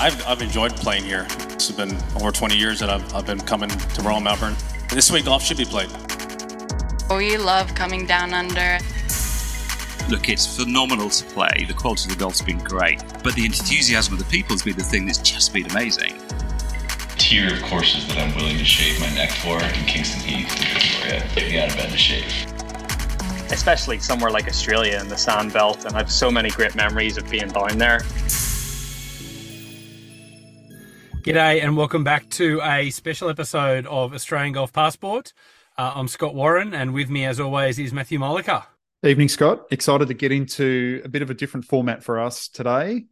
I've enjoyed playing here. It's been over 20 years that I've been coming to Royal Melbourne. This way golf should be played. We love coming down under. Look, it's phenomenal to play. The quality of the golf's been great, but the enthusiasm of the people has been the thing that's just been amazing. Tier of courses that I'm willing to shave my neck for in Kingston Heath and Victoria. Get me out of bed to shave. Especially somewhere like Australia and the Sand Belt, and I have so many great memories of being down there. G'day and welcome back to a special episode of Australian Golf Passport. I'm Scott Warren, and with me as always is Matthew Mollica. Evening, Scott. Excited to get into a bit of a different format for us today.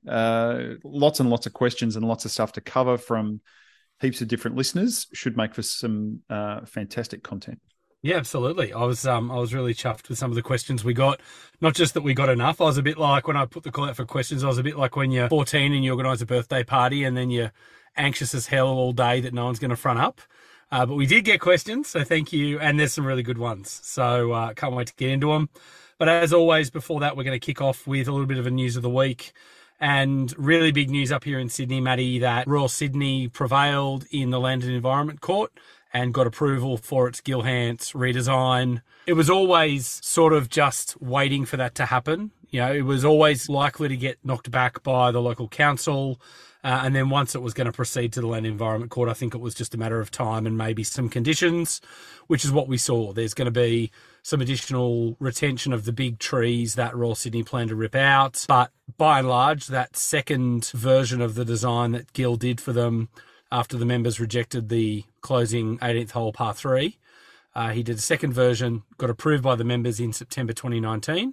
Lots and lots of questions and lots of stuff to cover from heaps of different listeners. Should make for some fantastic content. Yeah, absolutely. I was really chuffed with some of the questions we got. Not just that we got enough. I was a bit like, when I put the call out for questions, I was a bit like when you're 14 and you organise a birthday party and then you're anxious as hell all day that no one's going to front up. But we did get questions, so thank you. And there's some really good ones. So can't wait to get into them. But as always, before that, we're going to kick off with a little bit of a news of the week. And really big news up here in Sydney, Matty, that Royal Sydney prevailed in the Land and Environment Court and got approval for its Gilhance redesign. It was always sort of just waiting for that to happen. You know, it was always likely to get knocked back by the local council. And then once it was going to proceed to the Land and Environment Court, I think it was just a matter of time and maybe some conditions, which is what we saw. There's going to be some additional retention of the big trees that Royal Sydney plan to rip out. But by and large, that second version of the design that Gil did for them after the members rejected the closing 18th hole par 3, he did a second version, got approved by the members in September 2019.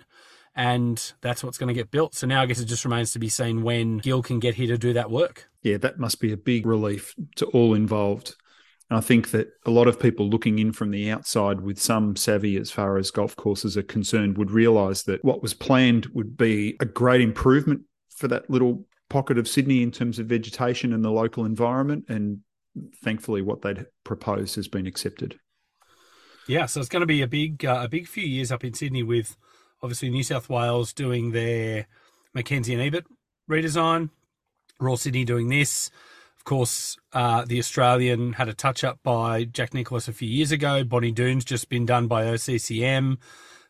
And that's what's going to get built. So now I guess it just remains to be seen when Gil can get here to do that work. Yeah, that must be a big relief to all involved. And I think that a lot of people looking in from the outside with some savvy as far as golf courses are concerned would realise that what was planned would be a great improvement for that little pocket of Sydney in terms of vegetation and the local environment. And thankfully what they'd proposed has been accepted. Yeah, so it's going to be a big few years up in Sydney with obviously New South Wales doing their Mackenzie and Ebert redesign, Royal Sydney doing this. Of course, the Australian had a touch-up by Jack Nicklaus a few years ago. Bonnie Doon's just been done by OCCM.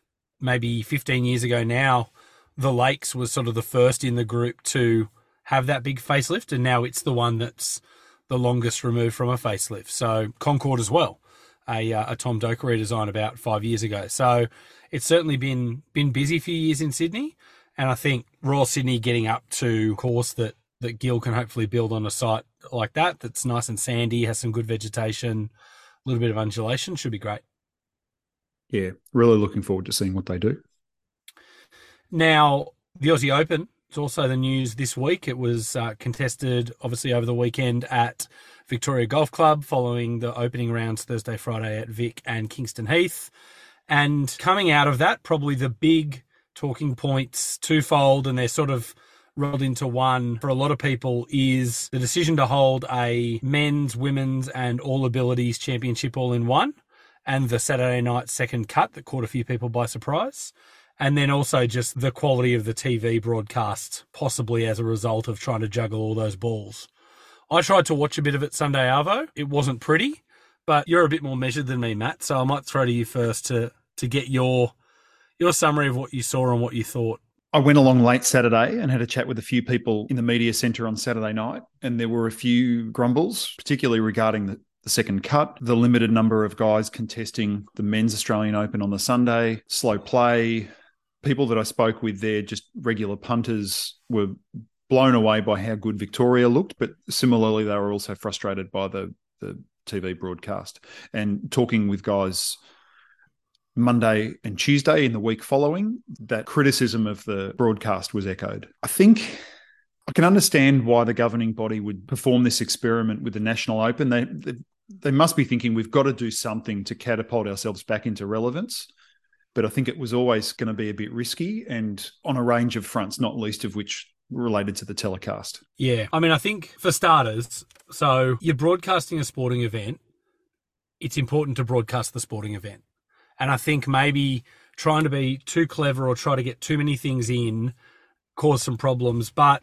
Maybe 15 years ago now, the Lakes was sort of the first in the group to have that big facelift, and now it's the one that's the longest removed from a facelift. So Concord as well, a Tom Doak redesign about 5 years ago. So it's certainly been busy few years in Sydney, and I think Royal Sydney getting up to course that Gil can hopefully build on a site like that that's nice and sandy, has some good vegetation, a little bit of undulation, should be great. Yeah, really looking forward to seeing what they do. Now, the Aussie Open is also the news this week. It was contested, obviously, over the weekend at Victoria Golf Club following the opening rounds Thursday, Friday at Vic and Kingston Heath. And coming out of that, probably the big talking points twofold, and they're sort of rolled into one for a lot of people, is the decision to hold a men's, women's and all abilities championship all in one, and the Saturday night second cut that caught a few people by surprise. And then also just the quality of the TV broadcast, possibly as a result of trying to juggle all those balls. I tried to watch a bit of it Sunday Arvo. It wasn't pretty, but you're a bit more measured than me, Matt, so I might throw to you first to get your summary of what you saw and what you thought. I went along late Saturday and had a chat with a few people in the media centre on Saturday night, and there were a few grumbles, particularly regarding the second cut, the limited number of guys contesting the men's Australian Open on the Sunday, slow play. People that I spoke with there, just regular punters, were blown away by how good Victoria looked, but similarly they were also frustrated by the TV broadcast. And talking with guys Monday and Tuesday in the week following, that criticism of the broadcast was echoed. I think I can understand why the governing body would perform this experiment with the National Open. They must be thinking we've got to do something to catapult ourselves back into relevance. But I think it was always going to be a bit risky and on a range of fronts, not least of which related to the telecast. Yeah. I mean, I think for starters, so you're broadcasting a sporting event, it's important to broadcast the sporting event. And I think maybe trying to be too clever or try to get too many things in caused some problems. But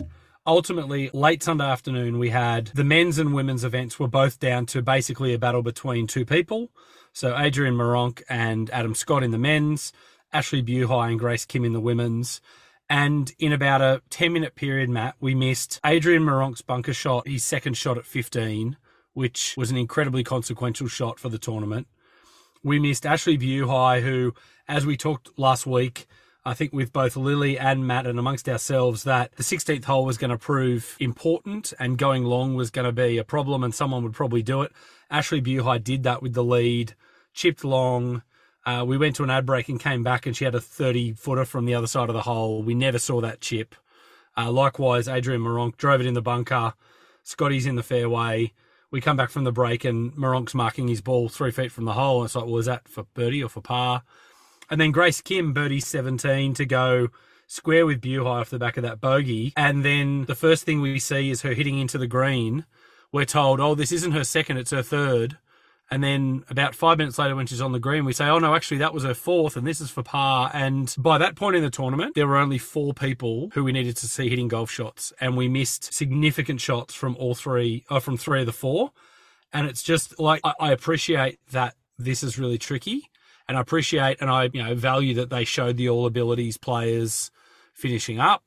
ultimately, late Sunday afternoon, we had the men's and women's events were both down to basically a battle between two people. So Adrian Maronk and Adam Scott in the men's, Ashley Buhai and Grace Kim in the women's. And in about a 10-minute period, Matt, we missed Adrian Maronk's bunker shot, his second shot at 15, which was an incredibly consequential shot for the tournament. We missed Ashley Buhai, who, as we talked last week, I think with both Lily and Matt and amongst ourselves, that the 16th hole was going to prove important and going long was going to be a problem and someone would probably do it. Ashley Buhai did that with the lead, chipped long. We went to an ad break and came back and she had a 30-footer from the other side of the hole. We never saw that chip. Likewise, Adrian Maronk drove it in the bunker. Scotty's in the fairway. We come back from the break and Maronk's marking his ball 3 feet from the hole. And it's like, well, is that for birdie or for par? And then Grace Kim, birdie 17 to go square with Buhai off the back of that bogey. And then the first thing we see is her hitting into the green. We're told, oh, this isn't her second, it's her third. And then about 5 minutes later when she's on the green, we say, oh, no, actually, that was her fourth and this is for par. And by that point in the tournament, there were only 4 people who we needed to see hitting golf shots. And we missed significant shots from from 3 of the 4. And it's just like, I appreciate that this is really tricky. And I appreciate and I value that they showed the all abilities players finishing up.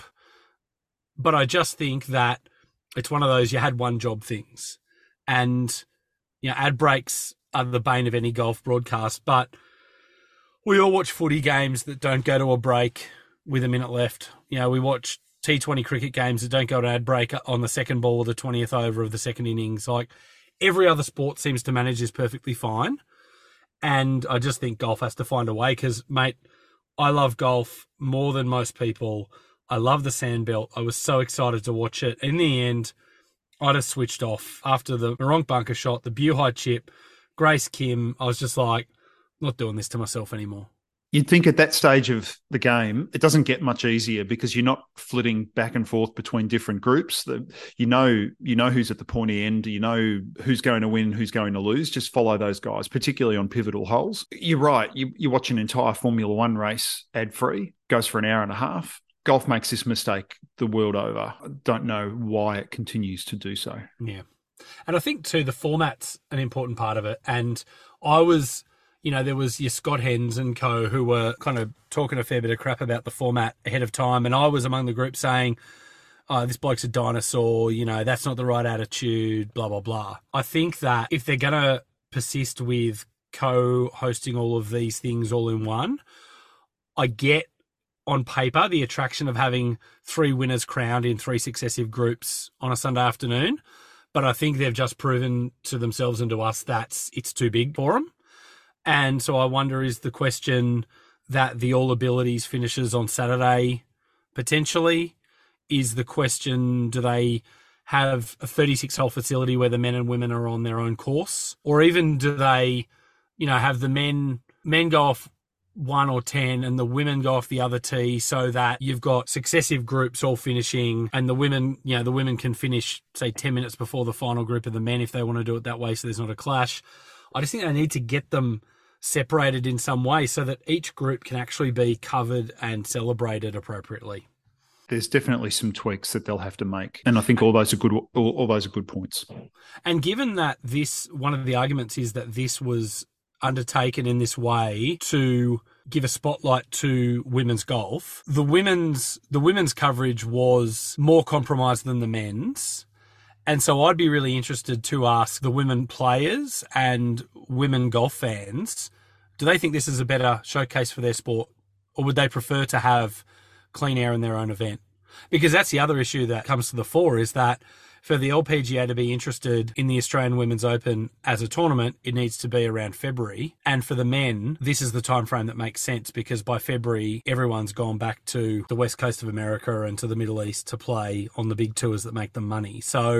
But I just think that it's one of those you had one job things. And ad breaks are the bane of any golf broadcast, but we all watch footy games that don't go to a break with a minute left. We watch T20 cricket games that don't go to ad break on the second ball or the 20th over of the second innings. Like every other sport seems to manage this perfectly fine. And I just think golf has to find a way because, mate, I love golf more than most people. I love the Sandbelt. I was so excited to watch it. In the end, I just switched off after the Maronk bunker shot, the Buhai chip, Grace Kim. I was just like, not doing this to myself anymore. You'd think at that stage of the game, it doesn't get much easier because you're not flitting back and forth between different groups. You know who's at the pointy end. You know who's going to win, who's going to lose. Just follow those guys, particularly on pivotal holes. You're right. You watch an entire Formula One race ad-free, goes for an hour and a half. Golf makes this mistake the world over. I don't know why it continues to do so. Yeah. And I think, too, the format's an important part of it. And I was... there was your Scott Hens and co who were kind of talking a fair bit of crap about the format ahead of time. And I was among the group saying, oh, this bloke's a dinosaur, that's not the right attitude, blah, blah, blah. I think that if they're going to persist with co-hosting all of these things all in one, I get on paper the attraction of having 3 winners crowned in 3 successive groups on a Sunday afternoon. But I think they've just proven to themselves and to us that it's too big for them. And so I wonder, is the question that the All Abilities finishes on Saturday potentially? Is the question, do they have a 36-hole facility where the men and women are on their own course? Or even do they, have the men go off 1 or 10 and the women go off the other tee so that you've got successive groups all finishing and the women can finish, say, 10 minutes before the final group of the men if they want to do it that way so there's not a clash. I just think they need to get them separated in some way so that each group can actually be covered and celebrated appropriately. There's definitely some tweaks that they'll have to make, and I think all those are good points. And given that one of the arguments is that this was undertaken in this way to give a spotlight to women's golf, the women's coverage was more compromised than the men's. And so I'd be really interested to ask the women players and women golf fans, do they think this is a better showcase for their sport, or would they prefer to have clean air in their own event? Because that's the other issue that comes to the fore, is that for the LPGA to be interested in the Australian Women's Open as a tournament, it needs to be around February. And for the men, this is the time frame that makes sense, because by February, everyone's gone back to the west coast of America and to the Middle East to play on the big tours that make them money. So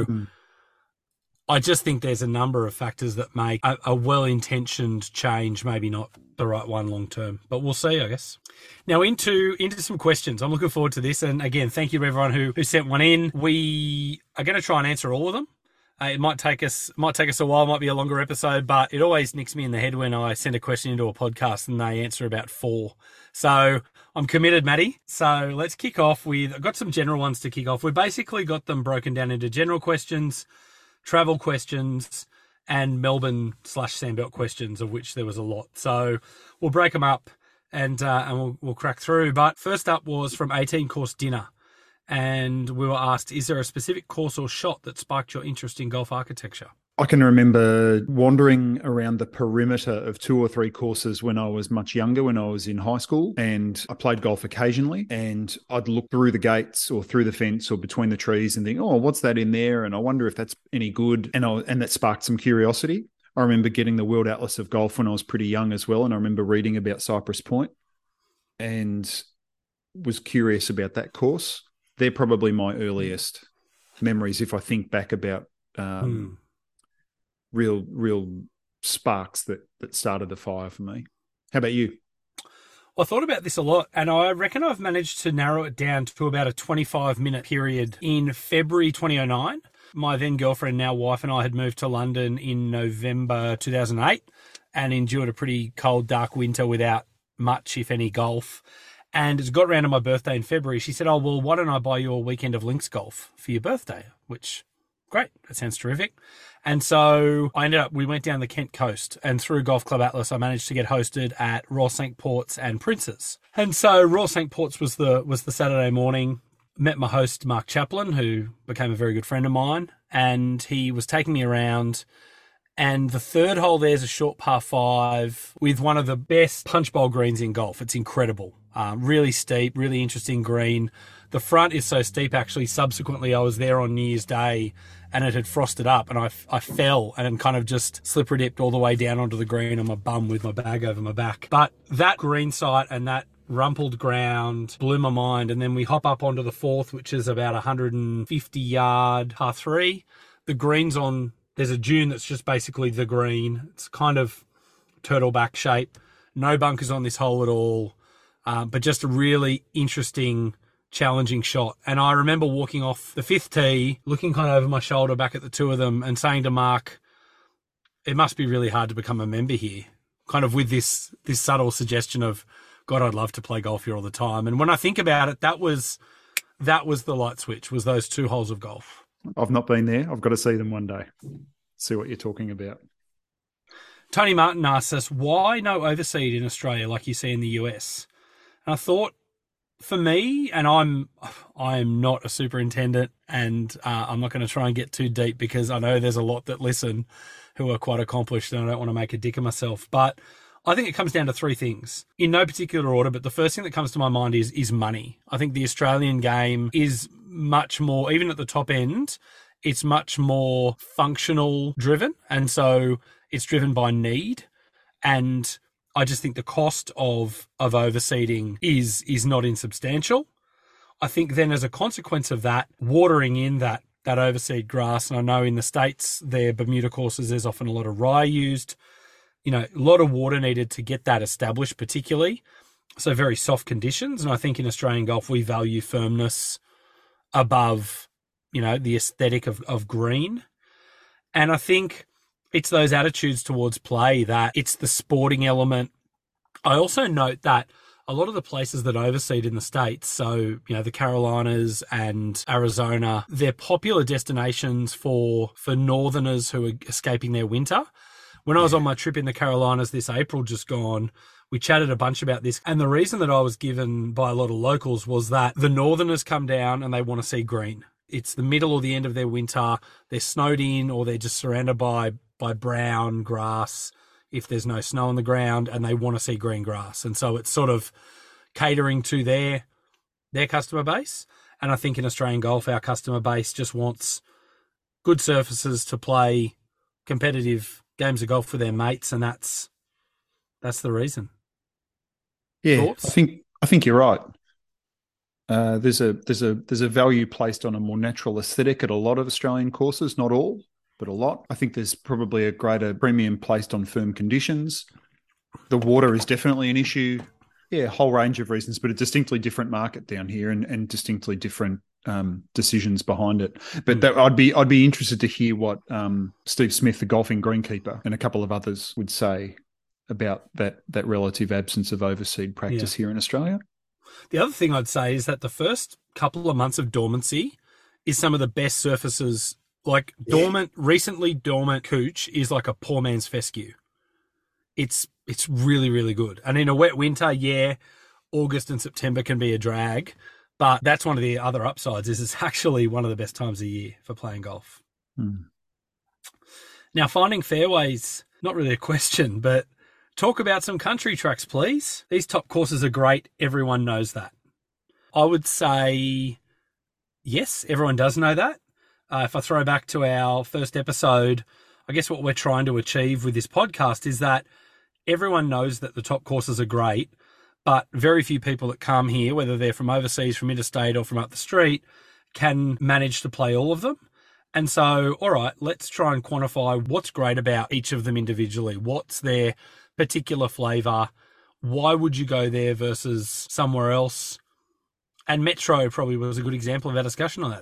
I just think there's a number of factors that make a well-intentioned change maybe not the right one long term. But we'll see, I guess. Now into some questions. I'm looking forward to this. And again, thank you to everyone who sent one in. We are going to try and answer all of them. It might take us a while, might be a longer episode, but it always nicks me in the head when I send a question into a podcast and they answer about 4. So I'm committed, Maddie. So let's kick off with, I've got some general ones to kick off. We basically got them broken down into general questions, travel questions, and Melbourne/Sandbelt questions, of which there was a lot. So we'll break them up and we'll crack through. But first up was from 18 Course Dinner. And we were asked, is there a specific course or shot that sparked your interest in golf architecture? I can remember wandering around the perimeter of 2 or 3 courses when I was much younger, when I was in high school, and I played golf occasionally, and I'd look through the gates or through the fence or between the trees and think, oh, what's that in there? And I wonder if that's any good. And that sparked some curiosity. I remember getting the World Atlas of Golf when I was pretty young as well, and I remember reading about Cypress Point and was curious about that course. They're probably my earliest memories if I think back about real sparks that started the fire for me. How about you? I thought about this a lot, and I reckon I've managed to narrow it down to about a 25-minute period in February 2009. My then girlfriend, now wife, and I had moved to London in November 2008 and endured a pretty cold, dark winter without much, if any, golf. And as it got around to my birthday in February, she said, oh, well, why don't I buy you a weekend of links golf for your birthday? Which, great, that sounds terrific. And so we went down the Kent coast, and through Golf Club Atlas, I managed to get hosted at Royal St. Port's and Prince's. And so Royal St. Port's was the Saturday morning. Met my host, Mark Chaplin, who became a very good friend of mine, and he was taking me around. And the third hole there's a short par 5 with one of the best punch bowl greens in golf. It's incredible. Really steep, really interesting green. The front is so steep, actually. Subsequently, I was there on New Year's Day and it had frosted up, and I fell and kind of just slippery dipped all the way down onto the green on my bum with my bag over my back. But that green site and that rumpled ground blew my mind. And then we hop up onto the 4th, which is about 150-yard par 3. The green's on... There's a dune that's just basically the green. It's kind of turtleback shape. No bunkers on this hole at all, but just a really interesting, challenging shot. And I remember walking off the 5th tee, looking kind of over my shoulder back at the two of them and saying to Mark, it must be really hard to become a member here, kind of with this subtle suggestion of, God, I'd love to play golf here all the time. And when I think about it, that was the light switch, was those 2 holes of golf. I've not been there. I've got to see them one day. See what you're talking about. Tony Martin asks us, why no overseed in Australia like you see in the US? And I thought, for me, and I'm not a superintendent, and I'm not going to try and get too deep because I know there's a lot that listen who are quite accomplished and I don't want to make a dick of myself. But I think it comes down to 3 things, in no particular order, but the first thing that comes to my mind is money. I think the Australian game is much more, even at the top end, it's much more functional driven. And so it's driven by need. And I just think the cost of overseeding is not insubstantial. I think then as a consequence of that, watering in that overseed grass, and I know in the States, their Bermuda courses, there's often a lot of rye used, a lot of water needed to get that established particularly. So very soft conditions. And I think in Australian golf, we value firmness above, the aesthetic of green. And I think it's those attitudes towards play, that it's the sporting element. I also note that a lot of the places that overseed in the States, so, the Carolinas and Arizona, they're popular destinations for northerners who are escaping their winter. When I was on my trip in the Carolinas this April just gone, we chatted a bunch about this. And the reason that I was given by a lot of locals was that the northerners come down and they want to see green. It's the middle or the end of their winter. They're snowed in or they're just surrounded by brown grass if there's no snow on the ground, and they want to see green grass. And so it's sort of catering to their customer base. And I think in Australian golf, our customer base just wants good surfaces to play competitive games of golf with their mates, and that's the reason. Yeah, Thoughts? I think you're right. There's a value placed on a more natural aesthetic at a lot of Australian courses, not all, but a lot. I think there's probably a greater premium placed on firm conditions. The water is definitely an issue. Yeah, a whole range of reasons, but a distinctly different market down here and distinctly different decisions behind it. But I'd be interested to hear what Steve Smith, the golfing greenkeeper, and a couple of others would say about that relative absence of overseed practice here in Australia. The other thing I'd say is that the first couple of months of dormancy is some of the best surfaces. Like recently dormant cooch is like a poor man's fescue. It's really, really good. And in a wet winter, August and September can be a drag, but that's one of the other upsides is it's actually one of the best times of year for playing golf. Now, finding fairways, not really a question, but talk about some country tracks, please. These top courses are great. Everyone knows that. I would say, yes, everyone does know that. If I throw back to our first episode, I guess what we're trying to achieve with this podcast is that everyone knows that the top courses are great, but very few people that come here, whether they're from overseas, from interstate or from up the street, can manage to play all of them. And so, all right, let's try and quantify what's great about each of them individually. What's their particular flavour? Why would you go there versus somewhere else? And Metro probably was a good example of our discussion on that.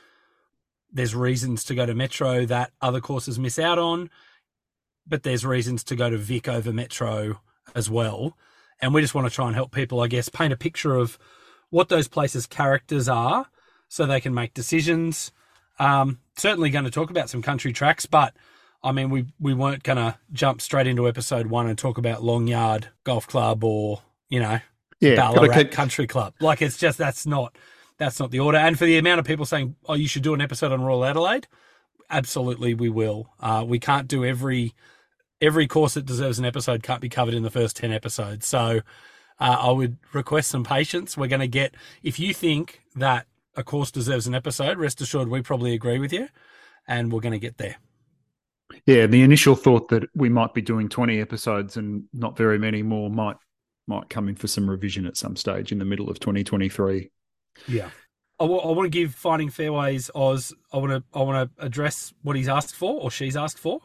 There's reasons to go to Metro that other courses miss out on, but there's reasons to go to Vic over Metro as well. And we just want to try and help people, I guess, paint a picture of what those places' characters are so they can make decisions. Certainly going to talk about some country tracks, but I mean, we weren't going to jump straight into episode 1 and talk about Longyard Golf Club or, Ballarat Country Club. Like, it's just, that's not the order. And for the amount of people saying, oh, you should do an episode on Royal Adelaide, absolutely we will. We can't do every course that deserves an episode can't be covered in the first 10 episodes. So I would request some patience. We're going to get, if you think that a course deserves an episode, rest assured we probably agree with you, and we're going to get there. Yeah, the initial thought that we might be doing 20 episodes and not very many more might come in for some revision at some stage in the middle of 2023. Yeah. I want to give Finding Fairways Oz, I want to address what he's asked for or she's asked for.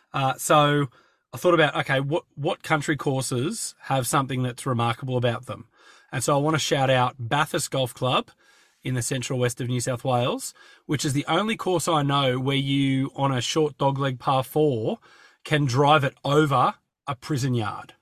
So I thought about, okay, what country courses have something that's remarkable about them? And so I want to shout out Bathurst Golf Club in the central west of New South Wales, which is the only course I know where you, on a short dogleg par 4, can drive it over a prison yard.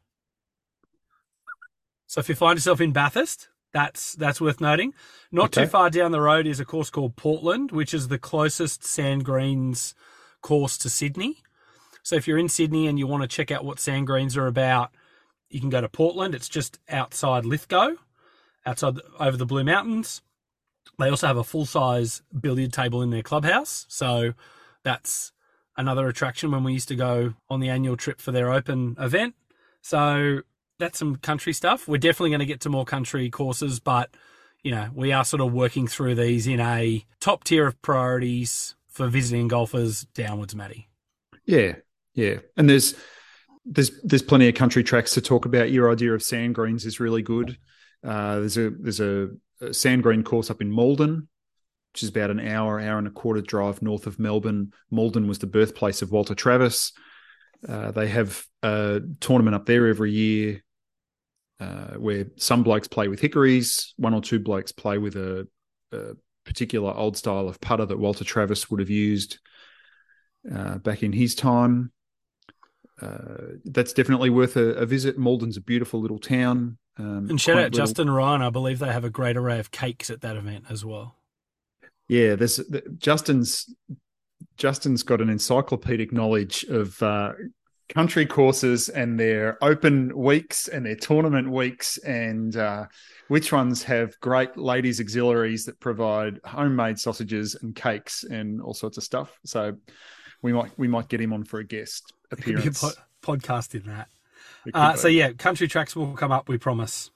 So if you find yourself in Bathurst, that's worth noting. Not too far down the road is a course called Portland, which is the closest sand greens course to Sydney. So if you're in Sydney and you want to check out what sand greens are about, you can go to Portland. It's just outside Lithgow, over the Blue Mountains. They also have a full-size billiard table in their clubhouse. So that's another attraction when we used to go on the annual trip for their open event. So that's some country stuff. We're definitely going to get to more country courses, but, we are sort of working through these in a top tier of priorities for visiting golfers downwards, Matty. Yeah. And there's plenty of country tracks to talk about. Your idea of sand greens is really good. There's a sand green course up in Malden, which is about an hour and a quarter drive north of Melbourne. Malden was the birthplace of Walter Travis. They have a tournament up there every year where some blokes play with hickories, one or two blokes play with a particular old style of putter that Walter Travis would have used back in his time. That's definitely worth a visit. Malden's a beautiful little town. And shout out Justin Ryan. I believe they have a great array of cakes at that event as well. Yeah, Justin's got an encyclopedic knowledge of country courses and their open weeks and their tournament weeks and which ones have great ladies' auxiliaries that provide homemade sausages and cakes and all sorts of stuff. So we might get him on for a guest appearance. It could be a podcast in that. Country tracks will come up, we promise.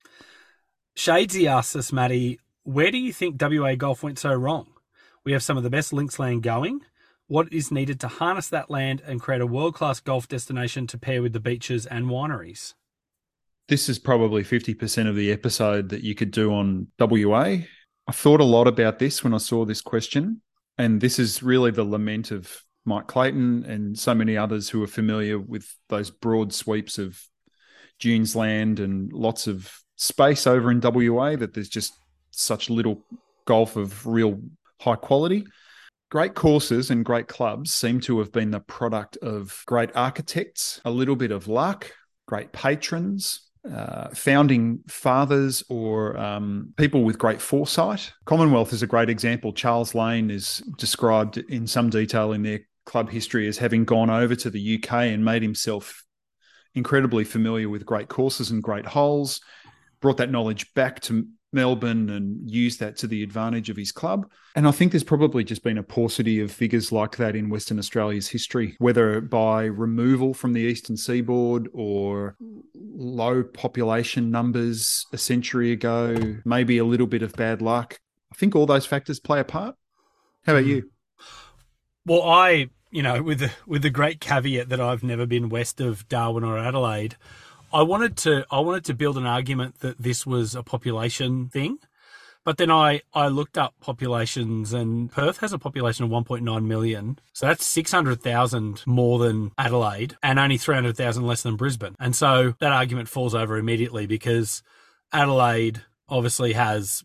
Shadesy asks us, Matty, where do you think WA golf went so wrong? We have some of the best links land going. What is needed to harness that land and create a world-class golf destination to pair with the beaches and wineries? This is probably 50% of the episode that you could do on WA. I thought a lot about this when I saw this question, and this is really the lament of Mike Clayton and so many others who are familiar with those broad sweeps of dunes land and lots of space over in WA, that there's just such little golf of real high quality. Great courses and great clubs seem to have been the product of great architects, a little bit of luck, great patrons, founding fathers, or people with great foresight. Commonwealth is a great example. Charles Lane is described in some detail in their club history as having gone over to the UK and made himself incredibly familiar with great courses and great holes, brought that knowledge back to Melbourne and used that to the advantage of his club. And I think there's probably just been a paucity of figures like that in Western Australia's history, whether by removal from the eastern seaboard or low population numbers a century ago, maybe a little bit of bad luck. I think all those factors play a part. How about you? Well, with the great caveat that I've never been west of Darwin or Adelaide, I wanted to build an argument that this was a population thing, but then I looked up populations, and Perth has a population of 1.9 million, so that's 600,000 more than Adelaide and only 300,000 less than Brisbane. And so that argument falls over immediately because Adelaide has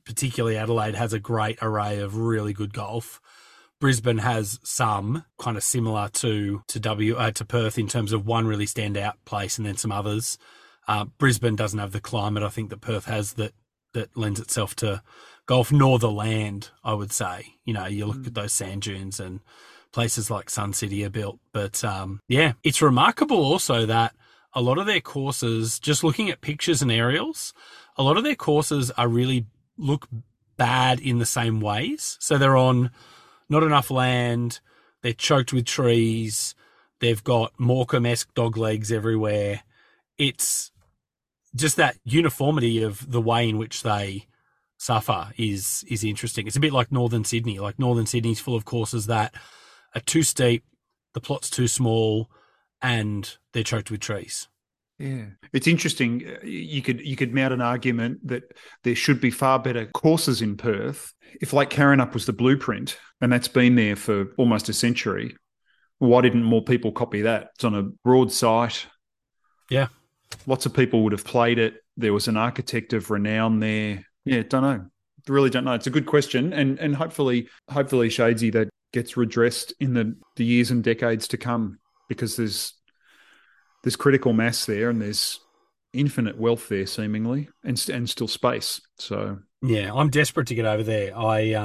a great array of really good golf. Brisbane has some kind of similar to Perth in terms of one really standout place and then some others. Brisbane doesn't have the climate I think that Perth has that lends itself to golf, nor the land, I would say. You look at those sand dunes and places like Sun City are built. But it's remarkable also that a lot of their courses, just looking at pictures and aerials, a lot of their courses are really look bad in the same ways. So they're on not enough land, they're choked with trees, they've got Morecambe-esque dog legs everywhere. It's just that uniformity of the way in which they suffer is interesting. It's a bit like Northern Sydney. Like Northern Sydney's full of courses that are too steep, the plot's too small, and they're choked with trees. Yeah, it's interesting. You could mount an argument that there should be far better courses in Perth. If Lake Carrinup was the blueprint, and that's been there for almost a century, why didn't more people copy that? It's on a broad site. Yeah. Lots of people would have played it. There was an architect of renown there. Yeah, don't know. Really don't know. It's a good question. And hopefully, Shadesy, that gets redressed in the years and decades to come, because there's critical mass there and there's infinite wealth there seemingly and still space. So yeah, I'm desperate to get over there.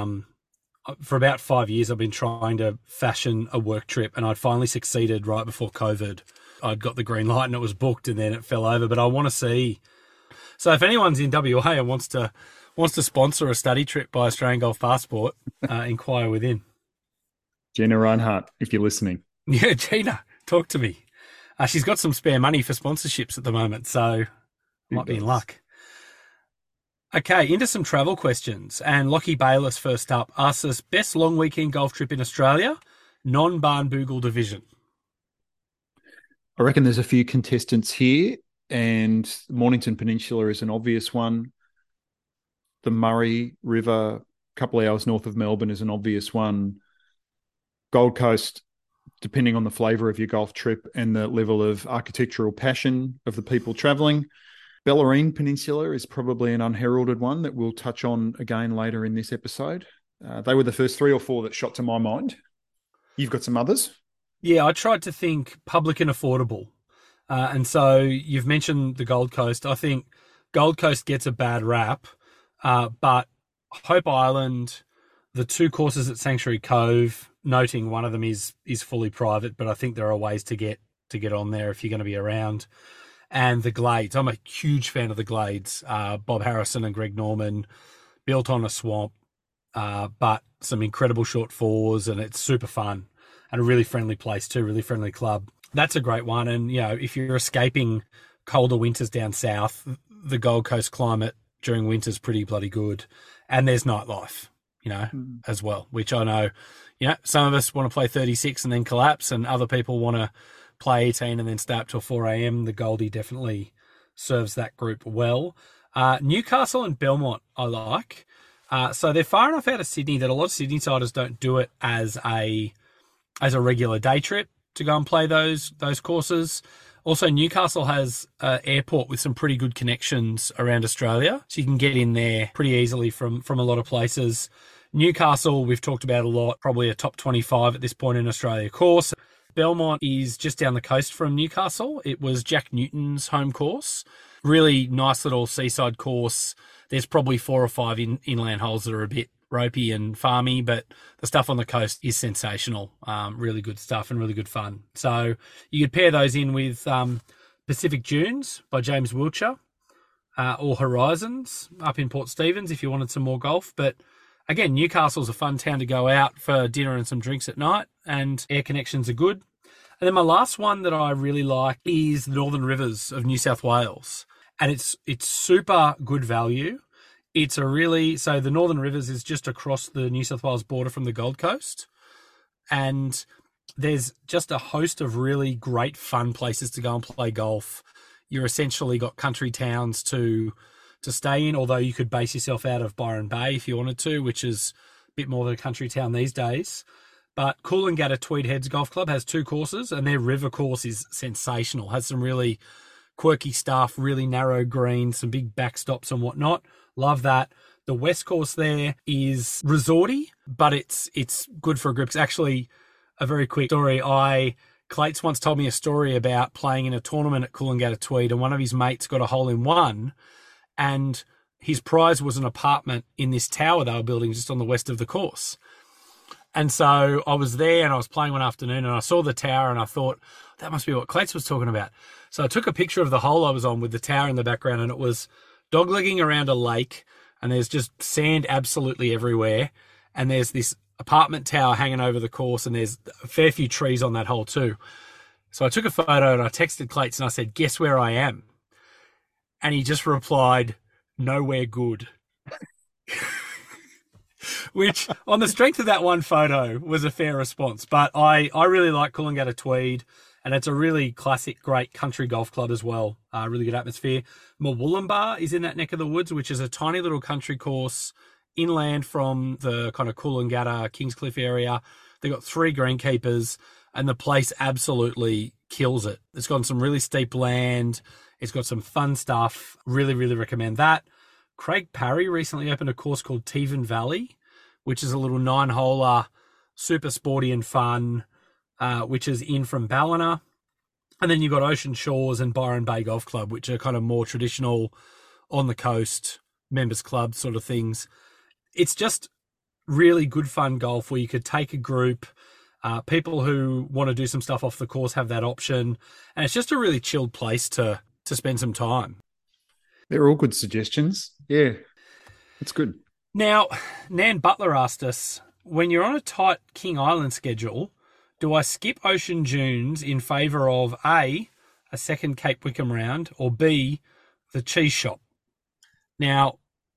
For about 5 years, I've been trying to fashion a work trip, and I'd finally succeeded right before COVID. I'd got the green light and it was booked, and then it fell over. But I want to see. So if anyone's in WA and wants to sponsor a study trip by Australian Golf Passport, inquire within. Gina Reinhart, if you're listening. Yeah, Gina, talk to me. She's got some spare money for sponsorships at the moment, so might be in luck. Okay, into some travel questions. And Lockie Bayliss first up asks us, best long weekend golf trip in Australia, non-Barnbougle division. I reckon there's a few contestants here, and Mornington Peninsula is an obvious one. The Murray River, a couple of hours north of Melbourne, is an obvious one. Gold Coast, depending on the flavour of your golf trip and the level of architectural passion of the people travelling. Bellarine Peninsula is probably an unheralded one that we'll touch on again later in this episode. They were the first 3 or 4 that shot to my mind. You've got some others? Yeah, I tried to think public and affordable. And so you've mentioned the Gold Coast. I think Gold Coast gets a bad rap, but Hope Island, the 2 courses at Sanctuary Cove, noting one of them is fully private, but I think there are ways to get on there if you're going to be around. And the Glades. I'm a huge fan of the Glades. Bob Harrison and Greg Norman, built on a swamp, but some incredible short fours, and it's super fun and a really friendly place too, really friendly club. That's a great one. And, if you're escaping colder winters down south, the Gold Coast climate during winter's pretty bloody good. And there's nightlife, as well, which I know, some of us want to play 36 and then collapse, and other people want to play 18 and then stay up till 4 a.m. The Goldie definitely serves that group well. Newcastle and Belmont I like. So they're far enough out of Sydney that a lot of Sydney-siders don't do it as a regular day trip to go and play those courses. Also, Newcastle has an airport with some pretty good connections around Australia, so you can get in there pretty easily from a lot of places. Newcastle, we've talked about a lot, probably a top 25 at this point in Australia course. Belmont is just down the coast from Newcastle. It was Jack Newton's home course. Really nice little seaside course. There's probably 4 or 5 inland holes that are a bit ropey and farmy, but the stuff on the coast is sensational. Really good stuff and really good fun. So you could pair those in with Pacific Dunes by James Wiltshire or Horizons up in Port Stephens if you wanted some more golf. But again, Newcastle's a fun town to go out for dinner and some drinks at night, and air connections are good. And then my last one that I really like is the Northern Rivers of New South Wales. And it's super good value. It's so the Northern Rivers is just across the New South Wales border from the Gold Coast. And there's just a host of really great fun places to go and play golf. You're essentially got country towns to stay in, although you could base yourself out of Byron Bay if you wanted to, which is a bit more than a country town these days. But Coolangatta Tweed Heads Golf Club has 2 courses, and their river course is sensational. Has some really quirky stuff, really narrow greens, some big backstops and whatnot. Love that. The West Course there is resorty, but it's good for a group. It's actually a very quick story. Clates once told me a story about playing in a tournament at Coolangatta Tweed, and one of his mates got a hole-in-one, and his prize was an apartment in this tower they were building just on the west of the course. And so I was there and I was playing one afternoon and I saw the tower and I thought, that must be what Clates was talking about. So I took a picture of the hole I was on with the tower in the background, and it was doglegging around a lake, and there's just sand absolutely everywhere. And there's this apartment tower hanging over the course, and there's a fair few trees on that hole too. So I took a photo and I texted Clates and I said, guess where I am? And he just replied, nowhere good. Which, on the strength of that one photo, was a fair response. But I really like Coolangatta Tweed, and it's a really classic, great country golf club as well. Really good atmosphere. Murwillumbah is in that neck of the woods, which is a tiny little country course inland from the kind of Coolangatta, Kingscliff area. They've got 3 greenkeepers, and the place absolutely kills it. It's got some really steep land. It's got some fun stuff. Really, really recommend that. Craig Parry recently opened a course called Tevan Valley, which is a little 9-holer, super sporty and fun, which is in from Ballina. And then you've got Ocean Shores and Byron Bay Golf Club, which are kind of more traditional on the coast, members club sort of things. It's just really good fun golf where you could take a group. People who want to do some stuff off the course have that option. And it's just a really chilled place to spend some time. They're all good suggestions. Yeah, that's good. Now, Nan Butler asked us, when you're on a tight King Island schedule, do I skip Ocean Dunes in favour of A, a second Cape Wickham round, or B, the cheese shop? Now,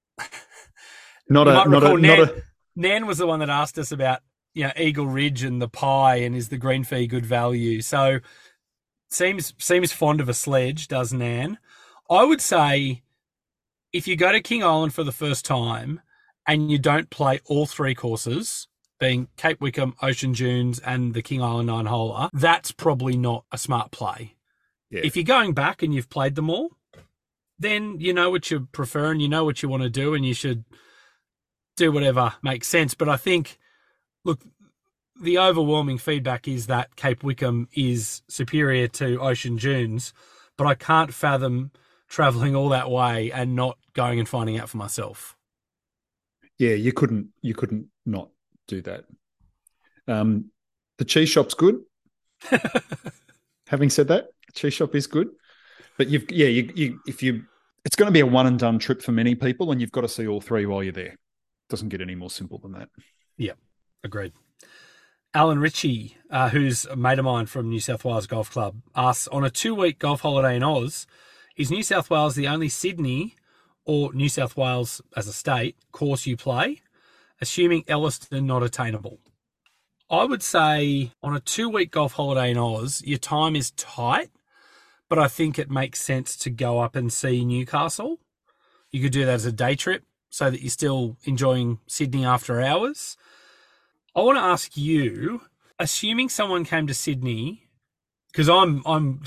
Nan was the one that asked us about, Eagle Ridge and the pie, and is the green fee good value? So seems fond of a sledge, does Nan? I would say if you go to King Island for the first time and you don't play all 3 courses, being Cape Wickham, Ocean Dunes, and the King Island 9-holer, that's probably not a smart play. Yeah. If you're going back and you've played them all, then you know what you prefer and you know what you want to do, and you should do whatever makes sense. But I think, look, the overwhelming feedback is that Cape Wickham is superior to Ocean Dunes, but I can't fathom travelling all that way and not going and finding out for myself. Yeah, you couldn't not do that. The cheese shop's good. Having said that, cheese shop is good, but it's going to be a one and done trip for many people, and you've got to see all 3 while you're there. It doesn't get any more simple than that. Yeah, agreed. Alan Ritchie, who's a mate of mine from New South Wales Golf Club, asks, on a 2-week golf holiday in Oz, is New South Wales the only Sydney or New South Wales as a state course you play, assuming Elliston not attainable? I would say on a 2-week golf holiday in Oz, your time is tight, but I think it makes sense to go up and see Newcastle. You could do that as a day trip so that you're still enjoying Sydney after hours. I want to ask you, assuming someone came to Sydney, because I'm just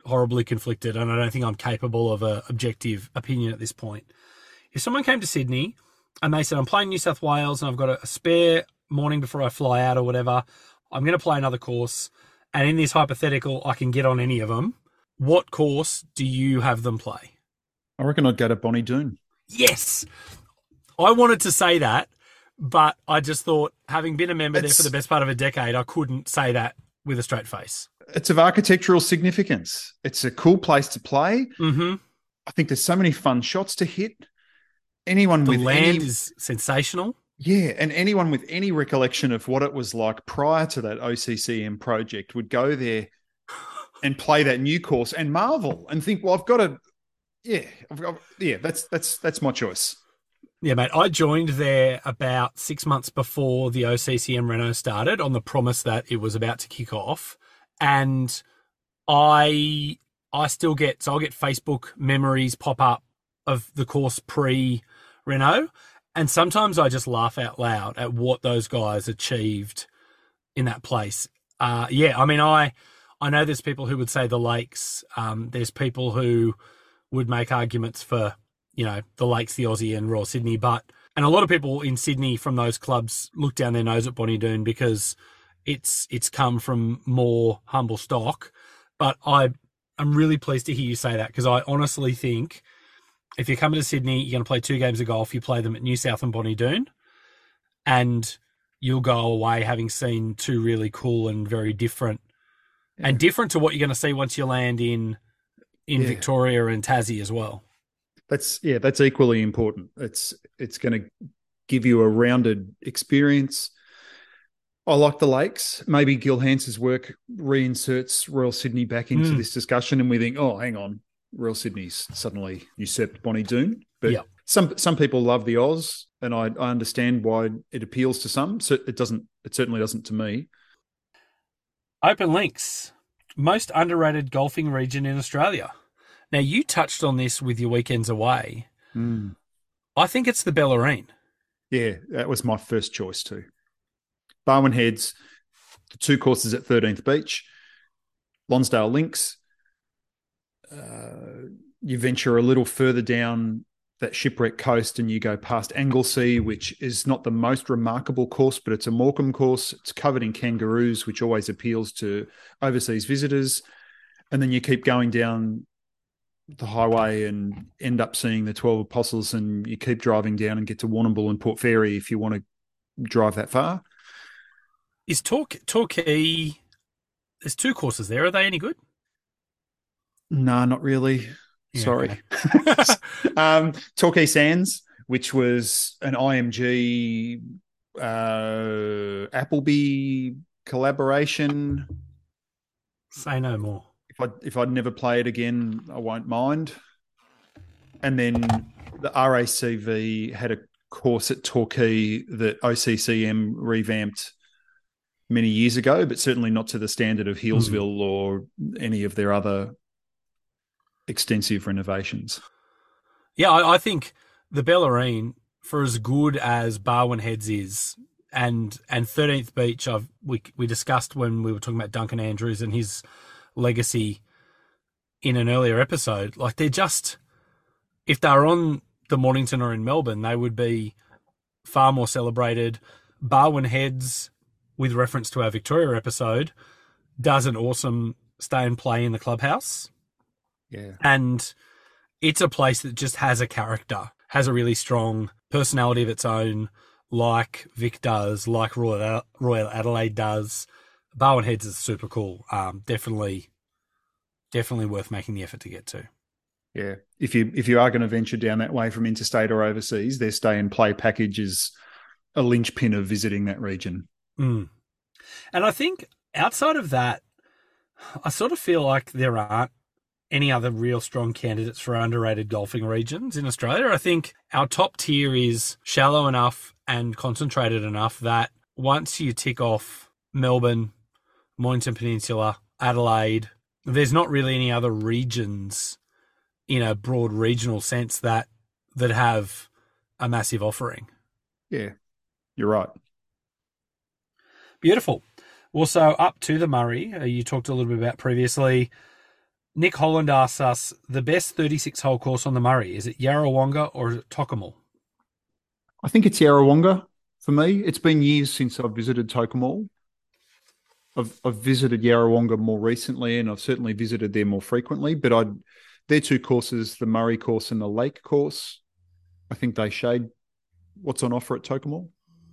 horribly conflicted, and I don't think I'm capable of an objective opinion at this point. If someone came to Sydney and they said, I'm playing New South Wales and I've got a spare morning before I fly out or whatever, I'm going to play another course, and in this hypothetical, I can get on any of them, what course do you have them play? I reckon I'd go to Bonnie Doon. Yes. I wanted to say that, but I just thought, having been a member there for the best part of a decade, I couldn't say that with a straight face. It's of architectural significance. It's a cool place to play. Mm-hmm. I think there's so many fun shots to hit. Anyone The with land is sensational. Yeah, and anyone with any recollection of what it was like prior to that OCCM project would go there and play that new course and marvel and think, well, I've got to, that's my choice. Yeah, mate, I joined there about 6 months before the OCCM Reno started on the promise that it was about to kick off. And I still get, so I'll get Facebook memories pop up of the course pre-Reno. And sometimes I just laugh out loud at what those guys achieved in that place. I mean, I know there's people who would say the Lakes. There's people who would make arguments for, the Lakes, the Aussie and Royal Sydney. And a lot of people in Sydney from those clubs look down their nose at Bonnie Doon because it's come from more humble stock. But I'm really pleased to hear you say that, because I honestly think if you're coming to Sydney, you're going to play 2 games of golf, you play them at New South and Bonnie Doon, and you'll go away having seen 2 really cool and very different, and different to what you're going to see once you land in Victoria and Tassie as well. That's equally important. It's going to give you a rounded experience. I like the Lakes. Maybe Gil Hans's work reinserts Royal Sydney back into this discussion, and we think, oh, hang on, Royal Sydney's suddenly usurped Bonnie Doon. But some people love the Oz, and I understand why it appeals to some. So it certainly doesn't to me. Open Links, most underrated golfing region in Australia. Now, you touched on this with your weekends away. I think it's the Bellarine. Yeah, that was my first choice too. Barwon Heads, the 2 courses at 13th Beach, Lonsdale Links. You venture a little further down that Shipwreck Coast and you go past Anglesea, which is not the most remarkable course, but it's a Morecambe course. It's covered in kangaroos, which always appeals to overseas visitors. And then you keep going down the highway and end up seeing the 12 Apostles, and you keep driving down and get to Warrnambool and Port Fairy if you want to drive that far. Is Torquay, there's 2 courses there. Are they any good? No, not really. Yeah, Sorry. okay. Torquay Sands, which was an IMG Appleby collaboration. Say no more. If I'd never play it again, I won't mind. And then the RACV had a course at Torquay that OCCM revamped many years ago, but certainly not to the standard of Healesville or any of their other extensive renovations. Yeah, I think the Bellarine, for as good as Barwon Heads is, and 13th Beach, we discussed when we were talking about Duncan Andrews and his legacy in an earlier episode. Like, they're just, if they're on the Mornington or in Melbourne, they would be far more celebrated. Barwon Heads, with reference to our Victoria episode, does an awesome stay and play in the clubhouse. Yeah. And it's a place that just has a character, has a really strong personality of its own, like Vic does, like Royal Adelaide does. Barwon Heads is super cool. Definitely worth making the effort to get to. Yeah. If you are going to venture down that way from interstate or overseas, their stay and play package is a linchpin of visiting that region. And I think outside of that, I sort of feel like there aren't any other real strong candidates for underrated golfing regions in Australia. I think our top tier is shallow enough and concentrated enough that once you tick off Melbourne, Mornington Peninsula, Adelaide, there's not really any other regions in a broad regional sense that have a massive offering. Yeah, you're right. Beautiful. Also, up to the Murray, you talked a little bit about previously. Nick Holland asks us, the best 36-hole course on the Murray, is it Yarrawonga or is it Tocumwal? I think it's Yarrawonga for me. It's been years since I've visited Tocumwal. I've visited Yarrawonga more recently, and I've certainly visited there more frequently. But they're two courses, the Murray course and the Lake course. I think they shade what's on offer at Tocumwal.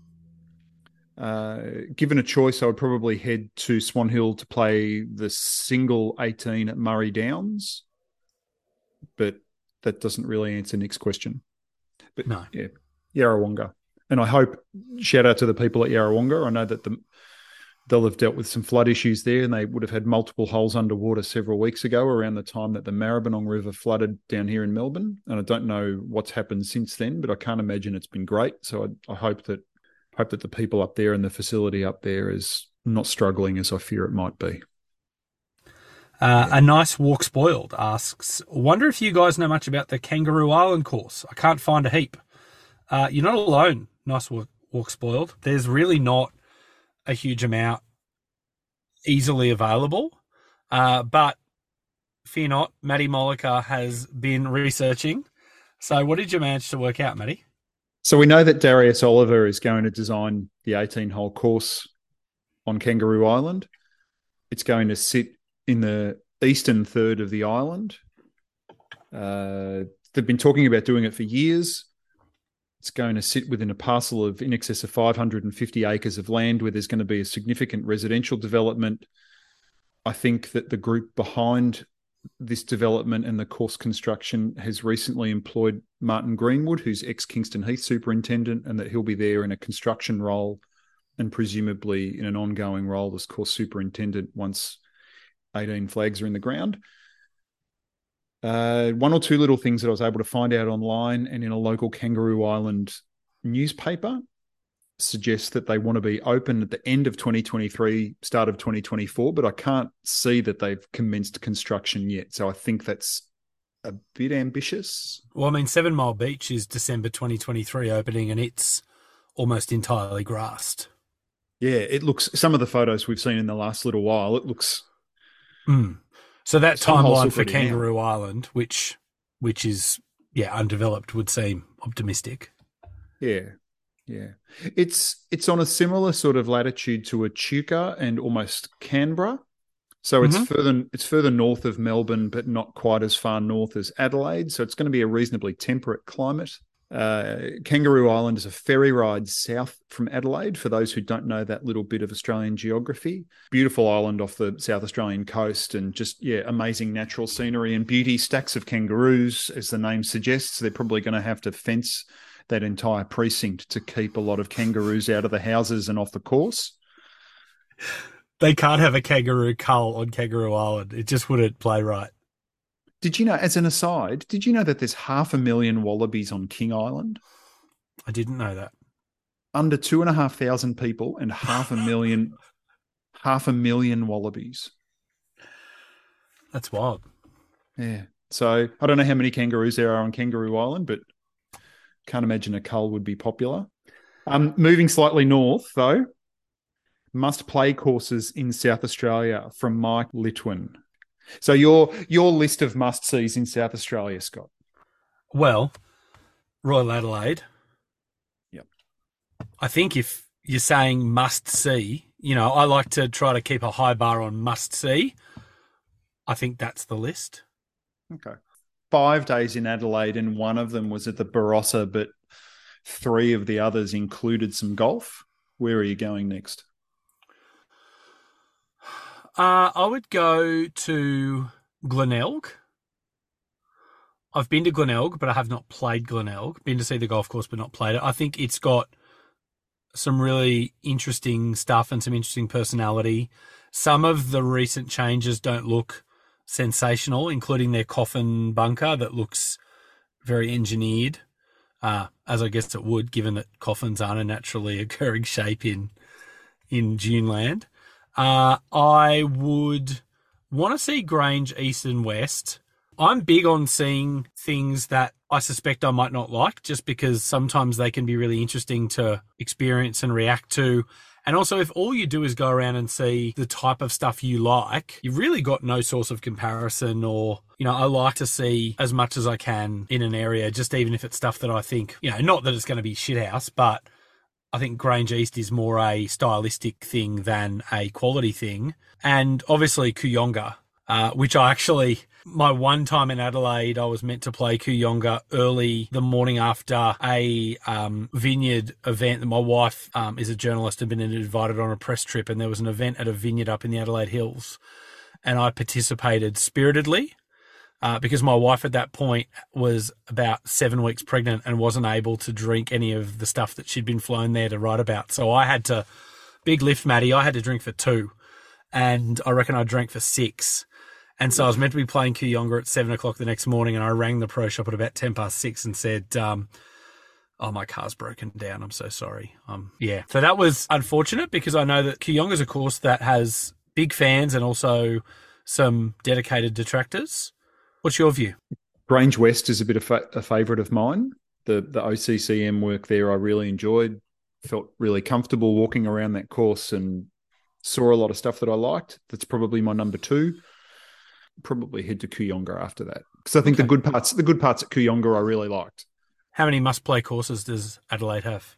Given a choice, I would probably head to Swan Hill to play the single 18 at Murray Downs. But that doesn't really answer Nick's question. But no. Yeah, Yarrawonga. And I hope, shout out to the people at Yarrawonga. I know that they'll have dealt with some flood issues there, and they would have had multiple holes underwater several weeks ago around the time that the Maribyrnong River flooded down here in Melbourne. And I don't know what's happened since then, but I can't imagine it's been great. So I hope that the people up there and the facility up there is not struggling as I fear it might be. A Nice Walk Spoiled asks, wonder if you guys know much about the Kangaroo Island course. I can't find a heap. You're not alone, Nice Walk Spoiled. There's really not a huge amount easily available. But fear not, Matty Molliker has been researching. So what did you manage to work out, Matty? So we know that Darius Oliver is going to design the 18-hole course on Kangaroo Island. It's going to sit in the eastern third of the island. They've been talking about doing it for years. It's going to sit within a parcel of in excess of 550 acres of land where there's going to be a significant residential development. I think that the group behind this development and the course construction has recently employed Martin Greenwood, who's ex-Kingston Heath superintendent, and that he'll be there in a construction role and presumably in an ongoing role as course superintendent once 18 flags are in the ground. One or two little things that I was able to find out online and in a local Kangaroo Island newspaper suggest that they want to be open at the end of 2023, start of 2024, but I can't see that they've commenced construction yet. So I think that's a bit ambitious. Well, I mean, 7 Mile Beach is December 2023 opening, and it's almost entirely grassed. Yeah, it looks, some of the photos we've seen in the last little while, it looks... So that timeline for Kangaroo Island, which is, undeveloped, would seem optimistic. Yeah. It's on a similar sort of latitude to Echuca and almost Canberra. So it's further north of Melbourne, but not quite as far north as Adelaide. So it's going to be a reasonably temperate climate. Kangaroo Island is a ferry ride south from Adelaide, for those who don't know that little bit of Australian geography. Beautiful island off the South Australian coast, and just, amazing natural scenery and beauty. Stacks of kangaroos, as the name suggests. They're probably going to have to fence that entire precinct to keep a lot of kangaroos out of the houses and off the course. They can't have a kangaroo cull on Kangaroo Island. It just wouldn't play right. Did you know, as an aside, did you know that there's 500,000 wallabies on King Island? I didn't know that. Under 2,500 people and 500,000 wallabies. That's wild. Yeah. So I don't know how many kangaroos there are on Kangaroo Island, but can't imagine a cull would be popular. Moving slightly north, though, must-play courses in South Australia from Mike Litwin. So your list of must-sees in South Australia, Scott? Well, Royal Adelaide. Yep. I think if you're saying must-see, I like to try to keep a high bar on must-see. I think that's the list. Okay. 5 days in Adelaide, and one of them was at the Barossa, but 3 of the others included some golf. Where are you going next? I would go to Glenelg. I've been to Glenelg, but I have not played Glenelg. Been to see the golf course, but not played it. I think it's got some really interesting stuff and some interesting personality. Some of the recent changes don't look sensational, including their coffin bunker that looks very engineered, as I guess it would, given that coffins aren't a naturally occurring shape in Duneland. I would want to see Grange East and West. I'm big on seeing things that I suspect I might not like, just because sometimes they can be really interesting to experience and react to. And also, if all you do is go around and see the type of stuff you like, you've really got no source of comparison or, I like to see as much as I can in an area, just even if it's stuff that I think, not that it's going to be shithouse, but I think Grange East is more a stylistic thing than a quality thing. And obviously Kooyonga, which my one time in Adelaide, I was meant to play Kooyonga early the morning after a vineyard event. My wife is a journalist and been invited on a press trip, and there was an event at a vineyard up in the Adelaide Hills, and I participated spiritedly because my wife at that point was about 7 weeks pregnant and wasn't able to drink any of the stuff that she'd been flown there to write about. So I had to, big lift, Maddie, I had to drink for 2, and I reckon I drank for 6. And so I was meant to be playing Kooyonga at 7 o'clock the next morning, and I rang the pro shop at about 6:10 and said, oh, my car's broken down. I'm so sorry. So that was unfortunate because I know that Kooyonga is a course that has big fans and also some dedicated detractors. What's your view? Grange West is a bit of a favourite of mine. The OCCM work there I really enjoyed. Felt really comfortable walking around that course and saw a lot of stuff that I liked. That's probably my number 2. Probably head to Kooyonga after that because I think the good parts at Kooyonga I really liked. How many must-play courses does Adelaide have?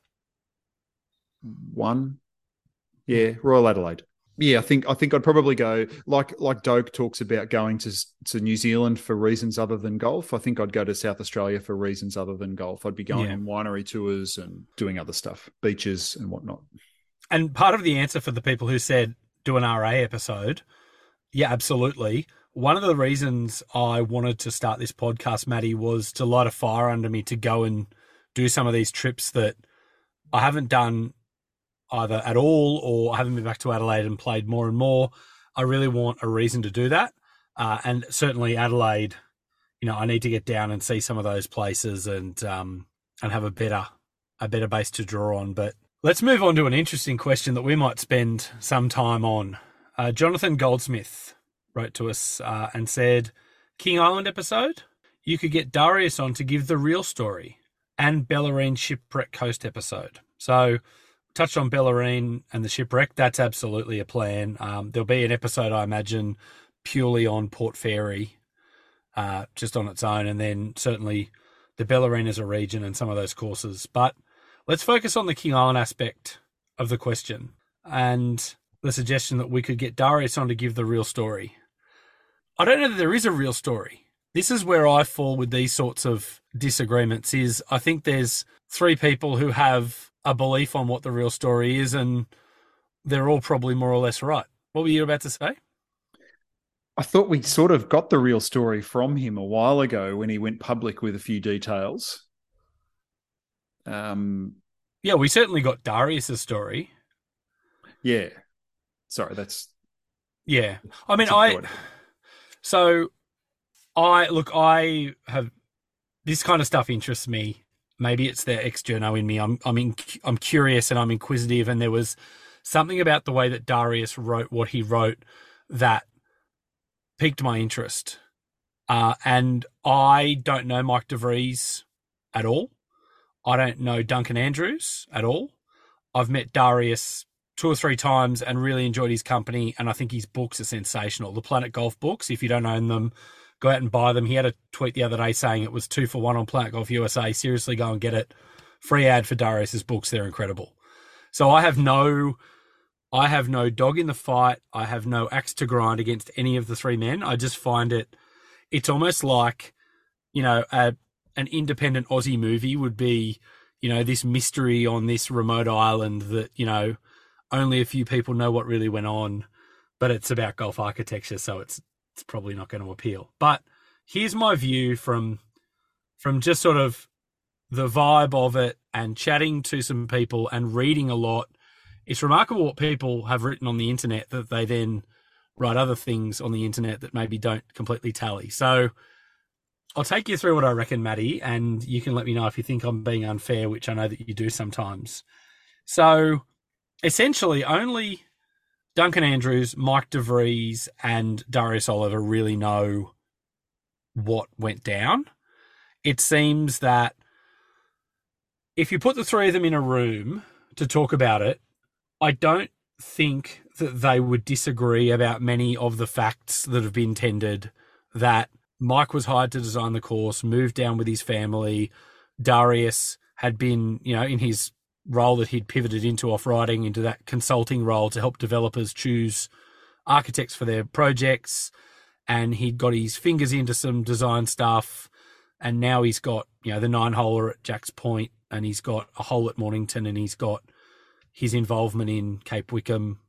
1. Yeah, Royal Adelaide. Yeah, I think I'd probably go like Doak talks about going to New Zealand for reasons other than golf. I think I'd go to South Australia for reasons other than golf. I'd be going on winery tours and doing other stuff, beaches and whatnot. And part of the answer for the people who said do an RA episode, yeah, absolutely. One of the reasons I wanted to start this podcast, Maddie, was to light a fire under me to go and do some of these trips that I haven't done either at all or I haven't been back to Adelaide and played more and more. I really want a reason to do that. And certainly Adelaide, I need to get down and see some of those places and have a better base to draw on. But let's move on to an interesting question that we might spend some time on. Jonathan Goldsmith wrote to us and said, King Island episode, you could get Darius on to give the real story, and Bellarine Shipwreck Coast episode. So touched on Bellarine and the shipwreck. That's absolutely a plan. There'll be an episode, I imagine, purely on Port Fairy, just on its own, and then certainly the Bellarine as a region and some of those courses. But let's focus on the King Island aspect of the question and the suggestion that we could get Darius on to give the real story. I don't know that there is a real story. This is where I fall with these sorts of disagreements is I think there's 3 people who have a belief on what the real story is and they're all probably more or less right. What were you about to say? I thought we sort of got the real story from him a while ago when he went public with a few details. Yeah, we certainly got Darius's story. Yeah. Sorry, that's... Yeah. I mean, I have this kind of stuff interests me. Maybe it's the ex-journo in me. I'm curious and I'm inquisitive, and there was something about the way that Darius wrote what he wrote that piqued my interest. And I don't know Mike DeVries at all. I don't know Duncan Andrews at all. I've met Darius 2 or 3 times and really enjoyed his company, and I think his books are sensational. The Planet Golf books, if you don't own them, go out and buy them. He had a tweet the other day saying it was 2 for 1 on Planet Golf USA. Seriously, go and get it. Free ad for Darius's books. They're incredible. So I have no dog in the fight. I have no axe to grind against any of the 3 men. I just find it's almost like, an independent Aussie movie would be, this mystery on this remote island that, only a few people know what really went on, but it's about golf architecture, so it's probably not going to appeal. But here's my view from just sort of the vibe of it and chatting to some people and reading a lot. It's remarkable what people have written on the internet that they then write other things on the internet that maybe don't completely tally. So I'll take you through what I reckon, Maddie, and you can let me know if you think I'm being unfair, which I know that you do sometimes. So essentially, only Duncan Andrews, Mike DeVries, and Darius Oliver really know what went down. It seems that if you put the 3 of them in a room to talk about it, I don't think that they would disagree about many of the facts that have been tendered, that Mike was hired to design the course, moved down with his family. Darius had been, in his role that he'd pivoted into off-riding, into that consulting role to help developers choose architects for their projects. And he'd got his fingers into some design stuff. And now he's got, the 9-holer at Jack's Point, and he's got a hole at Mornington, and he's got his involvement in Cape Wickham.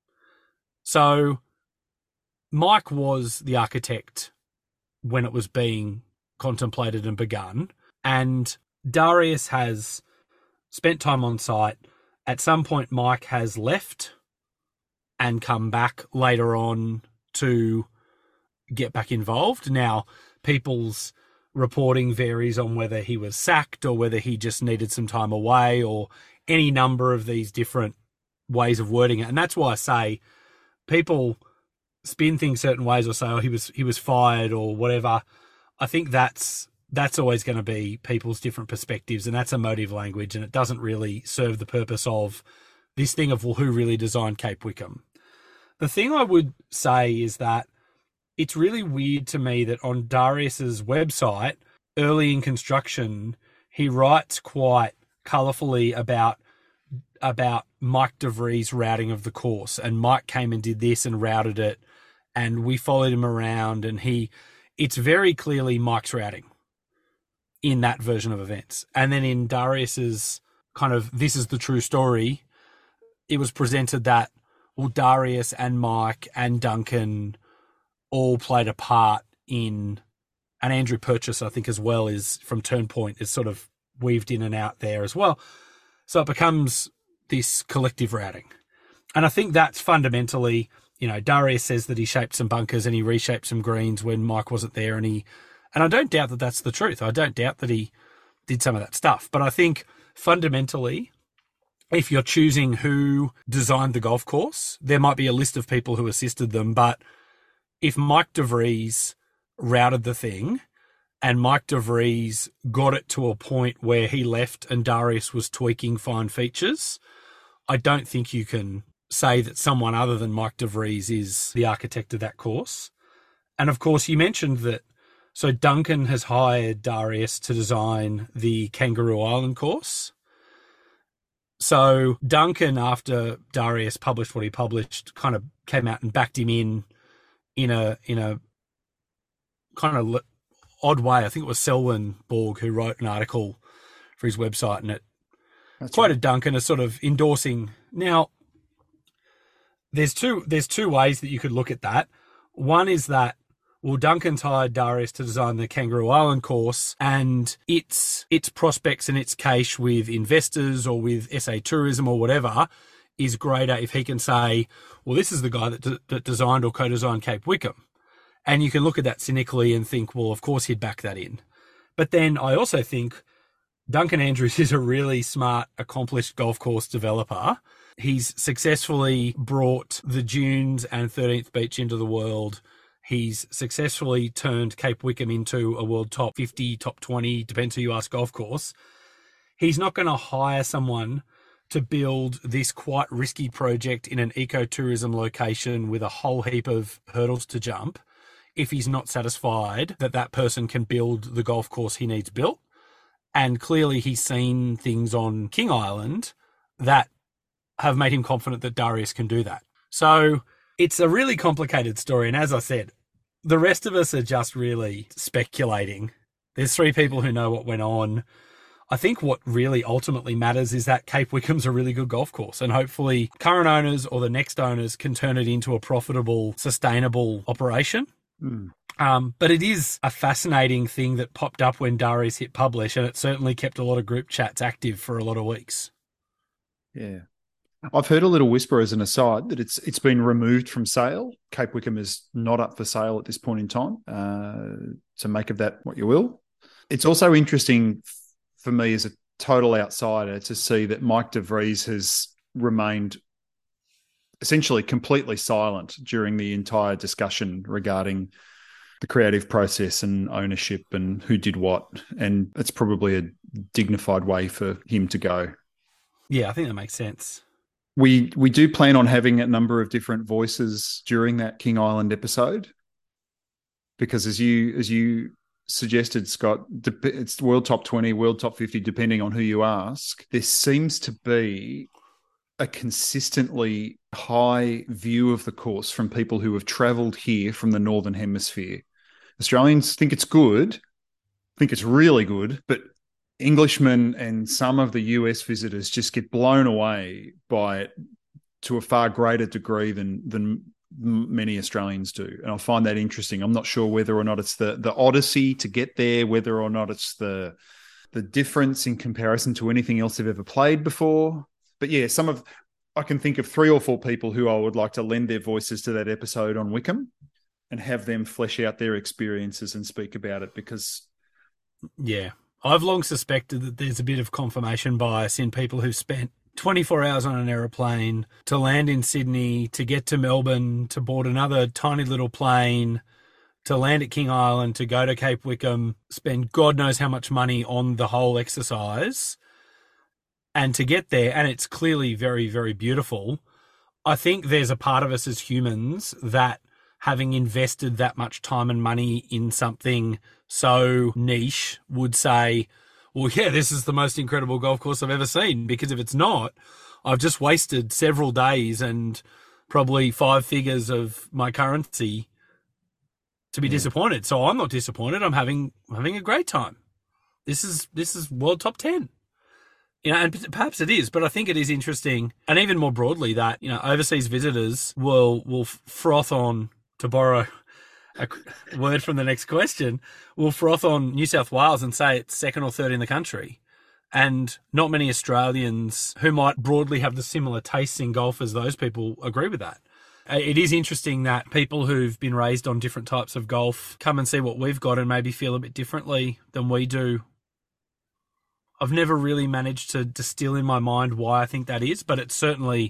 So Mike was the architect when it was being contemplated and begun. And Darius has spent time on site. At some point, Mike has left and come back later on to get back involved. Now, people's reporting varies on whether he was sacked or whether he just needed some time away, or any number of these different ways of wording it. And that's why I say people spin things certain ways, or say, oh, he was fired or whatever. I think that's always going to be people's different perspectives, and that's emotive language, and it doesn't really serve the purpose of this thing of, well, who really designed Cape Wickham? The thing I would say is that it's really weird to me that on Darius's website, early in construction, he writes quite colourfully about Mike DeVries' routing of the course, and Mike came and did this and routed it, and we followed him around, and it's very clearly Mike's routing in that version of events. And then in Darius's kind of, this is the true story, it was presented that, well, Darius and Mike and Duncan all played a part in, and Andrew Purchase, I think, as well, is from Turnpoint, is sort of weaved in and out there as well. So it becomes this collective routing. And I think that's fundamentally, Darius says that he shaped some bunkers and he reshaped some greens when Mike wasn't there, and I don't doubt that that's the truth. I don't doubt that he did some of that stuff. But I think fundamentally, if you're choosing who designed the golf course, there might be a list of people who assisted them. But if Mike DeVries routed the thing and Mike DeVries got it to a point where he left and Darius was tweaking fine features, I don't think you can say that someone other than Mike DeVries is the architect of that course. And of course, you mentioned that, so Duncan has hired Darius to design the Kangaroo Island course. So Duncan, after Darius published what he published, kind of came out and backed him in a kind of odd way. I think it was Selwyn Borg who wrote an article for his website, and it quoted Duncan as sort of endorsing. Now, there's two ways that you could look at that. One is that, well, Duncan's hired Darius to design the Kangaroo Island course, and its prospects and its cache with investors or with SA Tourism or whatever is greater if he can say, well, this is the guy that designed or co-designed Cape Wickham. And you can look at that cynically and think, well, of course he'd back that in. But then I also think Duncan Andrews is a really smart, accomplished golf course developer. He's successfully brought the Dunes and 13th Beach into the world. He's successfully turned Cape Wickham into a world top 50, top 20, depends who you ask, golf course. He's not going to hire someone to build this quite risky project in an ecotourism location with a whole heap of hurdles to jump if he's not satisfied that that person can build the golf course he needs built. And clearly he's seen things on King Island that have made him confident that Darius can do that. So it's a really complicated story. And as I said, the rest of us are just really speculating. There's three people who know what went on. I think what really ultimately matters is that Cape Wickham's a really good golf course, and hopefully current owners or the next owners can turn it into a profitable, sustainable operation. But it is a fascinating thing that popped up when Darius hit publish, and it certainly kept a lot of group chats active for a lot of weeks. Yeah. I've heard a little whisper as an aside that it's been removed from sale. Cape Wickham is not up for sale at this point in time. So make of that what you will. It's also interesting for me as a total outsider to see that Mike DeVries has remained essentially completely silent during the entire discussion regarding the creative process and ownership and who did what. And it's probably a dignified way for him to go. Yeah, I think that makes sense. We do plan on having a number of different voices during that King Island episode, because as you suggested, Scott, it's world top 20, world top 50, depending on who you ask. There seems to be a consistently high view of the course from people who have travelled here from the Northern Hemisphere. Australians think it's good, think it's really good, but Englishmen and some of the US visitors just get blown away by it to a far greater degree than many Australians do. And I find that interesting. I'm not sure whether or not it's the odyssey to get there, whether or not it's the difference in comparison to anything else they've ever played before. But yeah, I can think of 3 or 4 people who I would like to lend their voices to that episode on Wickham and have them flesh out their experiences and speak about it, because... Yeah. I've long suspected that there's a bit of confirmation bias in people who've spent 24 hours on an aeroplane to land in Sydney, to get to Melbourne, to board another tiny little plane, to land at King Island, to go to Cape Wickham, spend God knows how much money on the whole exercise, and to get there, and it's clearly very, very beautiful. I think there's a part of us as humans that, having invested that much time and money in something so niche, would say, well, yeah, this is the most incredible golf course I've ever seen, because if it's not, I've just wasted several days and probably 5 figures of my currency to be disappointed. So I'm not disappointed. I'm having a great time. This is world top 10. And perhaps it is, but I think it is interesting, and even more broadly, that overseas visitors will froth on, to borrow a word from the next question, will froth on New South Wales and say it's second or third in the country. And not many Australians who might broadly have the similar tastes in golf as those people agree with that. It is interesting that people who've been raised on different types of golf come and see what we've got and maybe feel a bit differently than we do. I've never really managed to distill in my mind why I think that is, but it's certainly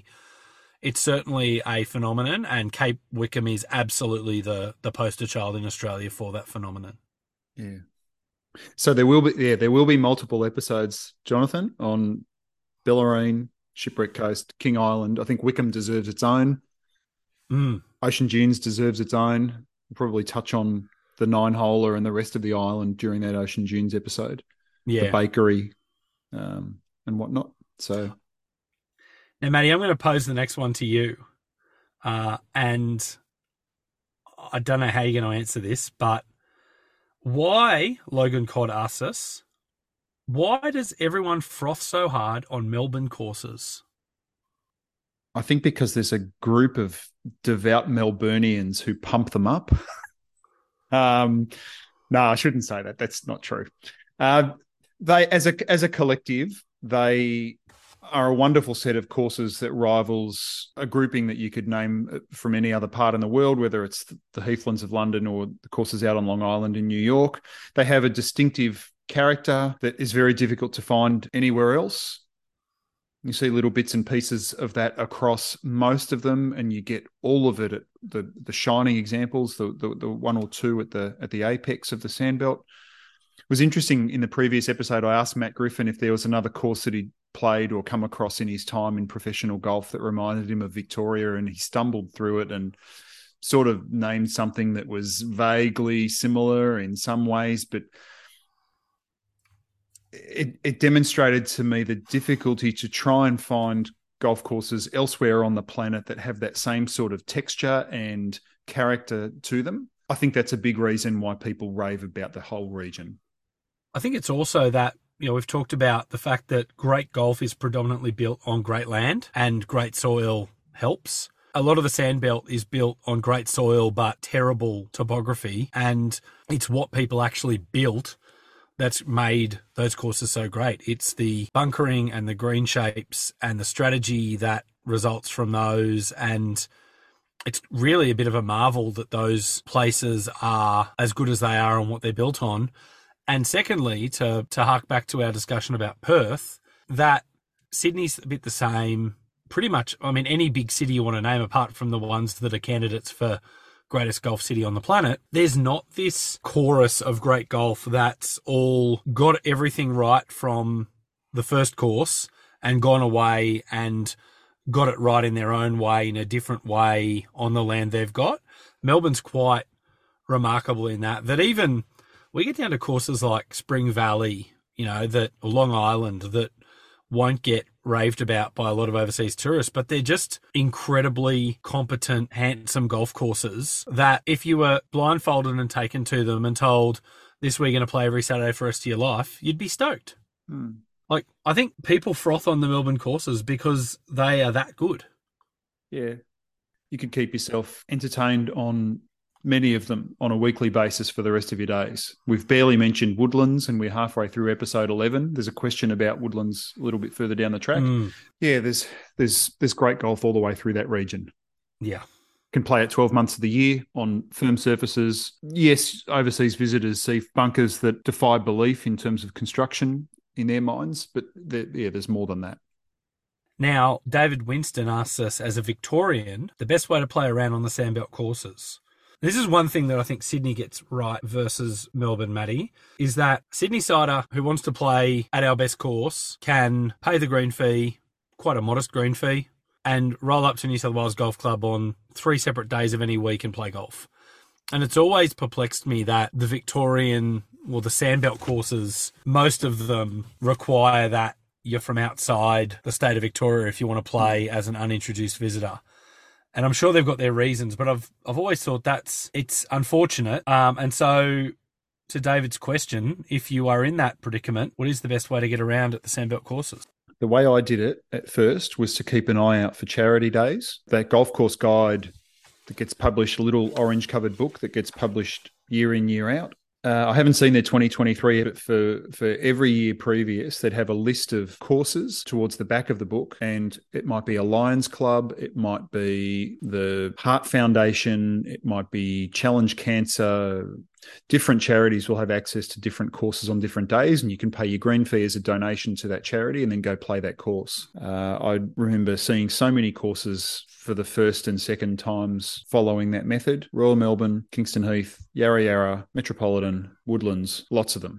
a phenomenon, and Cape Wickham is absolutely the poster child in Australia for that phenomenon. Yeah. So there will be multiple episodes, Jonathan, on Bellarine, Shipwreck Coast, King Island. I think Wickham deserves its own. Ocean Dunes deserves its own. We'll probably touch on the 9-holer and the rest of the island during that Ocean Dunes episode. Yeah. The bakery and whatnot. So... Now, Matty, I'm going to pose the next one to you. And I don't know how you're going to answer this, but why, Logan Codd asks us, why does everyone froth so hard on Melbourne courses? I think because there's a group of devout Melburnians who pump them up. No, I shouldn't say that. That's not true. They, as a collective, they are a wonderful set of courses that rivals a grouping that you could name from any other part in the world, whether it's the Heathlands of London or the courses out on Long Island in New York. They have a distinctive character that is very difficult to find anywhere else. You see little bits and pieces of that across most of them, and you get all of it at the shining examples, the 1 or 2 at the apex of the Sandbelt. It was interesting in the previous episode, I asked Matt Griffin if there was another course that he'd played or come across in his time in professional golf that reminded him of Victoria, and he stumbled through it and sort of named something that was vaguely similar in some ways, but it demonstrated to me the difficulty to try and find golf courses elsewhere on the planet that have that same sort of texture and character to them. I think that's a big reason why people rave about the whole region. I think it's also that, we've talked about the fact that great golf is predominantly built on great land, and great soil helps. A lot of the Sandbelt is built on great soil but terrible topography, and it's what people actually built that's made those courses so great. It's the bunkering and the green shapes and the strategy that results from those, and it's really a bit of a marvel that those places are as good as they are on what they're built on. And secondly, to hark back to our discussion about Perth, that Sydney's a bit the same, pretty much. I mean, any big city you want to name, apart from the ones that are candidates for greatest golf city on the planet, there's not this chorus of great golf that's all got everything right from the first course and gone away and got it right in their own way, in a different way on the land they've got. Melbourne's quite remarkable in that even we get down to courses like Spring Valley, or Long Island, that won't get raved about by a lot of overseas tourists, but they're just incredibly competent, handsome golf courses that if you were blindfolded and taken to them and told, this we're going to play every Saturday for the rest of your life, you'd be stoked. Like, I think people froth on the Melbourne courses because they are that good. Yeah. You could keep yourself entertained on many of them on a weekly basis for the rest of your days. We've barely mentioned Woodlands, and we're halfway through episode 11. There's a question about Woodlands a little bit further down the track. Yeah, there's great golf all the way through that region. Yeah. Can play it 12 months of the year on firm surfaces. Yes, overseas visitors see bunkers that defy belief in terms of construction in their minds, but there's more than that. Now, David Winston asks us, as a Victorian, the best way to play around on the Sandbelt courses. This is one thing that I think Sydney gets right versus Melbourne, Matty, is that Sydney sider who wants to play at our best course can pay the green fee, quite a modest green fee, and roll up to New South Wales Golf Club on 3 separate days of any week and play golf. And it's always perplexed me that the Victorian, or the Sandbelt courses, most of them require that you're from outside the state of Victoria if you want to play as an unintroduced visitor. And I'm sure they've got their reasons, but I've always thought it's unfortunate. And so, to David's question, if you are in that predicament, what is the best way to get around at the Sandbelt courses? The way I did it at first was to keep an eye out for charity days. That golf course guide that gets published, a little orange-covered book that gets published year in, year out. I haven't seen their 2023 yet, but for every year previous, they'd have a list of courses towards the back of the book, and it might be a Lions Club, it might be the Heart Foundation, it might be Challenge Cancer. Different charities will have access to different courses on different days, and you can pay your green fee as a donation to that charity and then go play that course. I remember seeing so many courses for the first and second times following that method. Royal Melbourne, Kingston Heath, Yarra Yarra, Metropolitan, Woodlands, lots of them.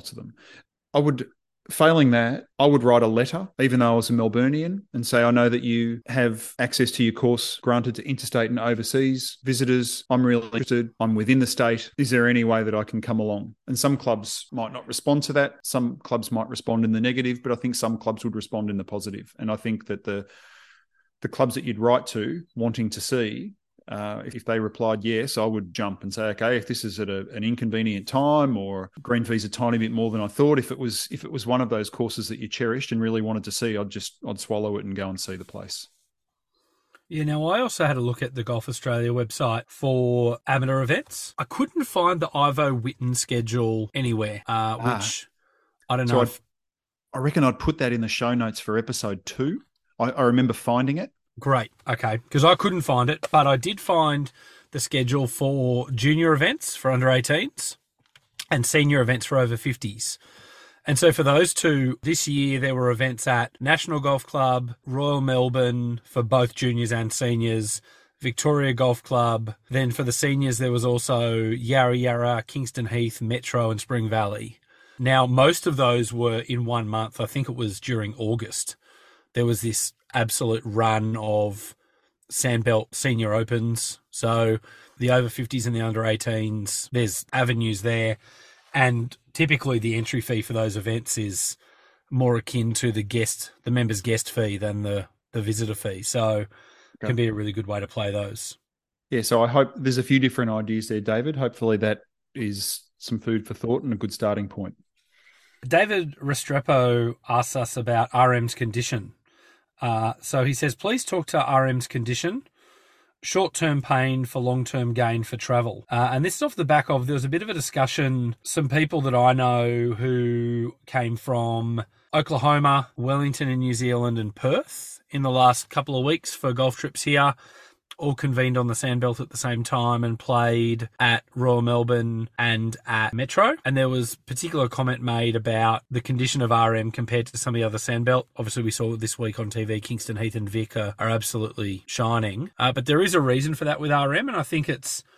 Failing that, I would write a letter, even though I was a Melburnian, and say, I know that you have access to your course granted to interstate and overseas visitors. I'm really interested. I'm within the state. Is there any way that I can come along? And some clubs might not respond to that. Some clubs might respond in the negative, but I think some clubs would respond in the positive. And I think that the clubs that you'd write to wanting to see, if they replied yes, I would jump and say, okay, if this is at an inconvenient time or green fee's a tiny bit more than I thought, if it was one of those courses that you cherished and really wanted to see, I'd swallow it and go and see the place. Yeah, now I also had a look at the Golf Australia website for amateur events. I couldn't find the Ivo Witten schedule anywhere, which I don't know. I reckon I'd put that in the show notes for episode 2. I remember finding it. Great. Okay. Because I couldn't find it, but I did find the schedule for junior events for under 18s and senior events for over 50s. And so for those two, this year there were events at National Golf Club, Royal Melbourne for both juniors and seniors, Victoria Golf Club. Then for the seniors, there was also Yarra Yarra, Kingston Heath, Metro and Spring Valley. Now, most of those were in 1 month. I think it was during August. There was this absolute run of Sandbelt Senior Opens. So the over 50s and the under 18s, there's avenues there. And typically the entry fee for those events is more akin to the member's guest fee than the visitor fee. So it can be a really good way to play those. Yeah, so I hope there's a few different ideas there, David. Hopefully that is some food for thought and a good starting point. David Restrepo asks us about RM's condition. So he says, please talk to RM's condition, short-term pain for long-term gain for travel. And this is off the back of, there was a bit of a discussion, some people that I know who came from Oklahoma, Wellington in New Zealand and Perth in the last couple of weeks for golf trips here, all convened on the Sandbelt at the same time and played at Royal Melbourne and at Metro. And there was particular comment made about the condition of RM compared to some of the other Sandbelt. Obviously, we saw this week on TV, Kingston Heath and Vic are absolutely shining. But there is a reason for that with RM, and I think it's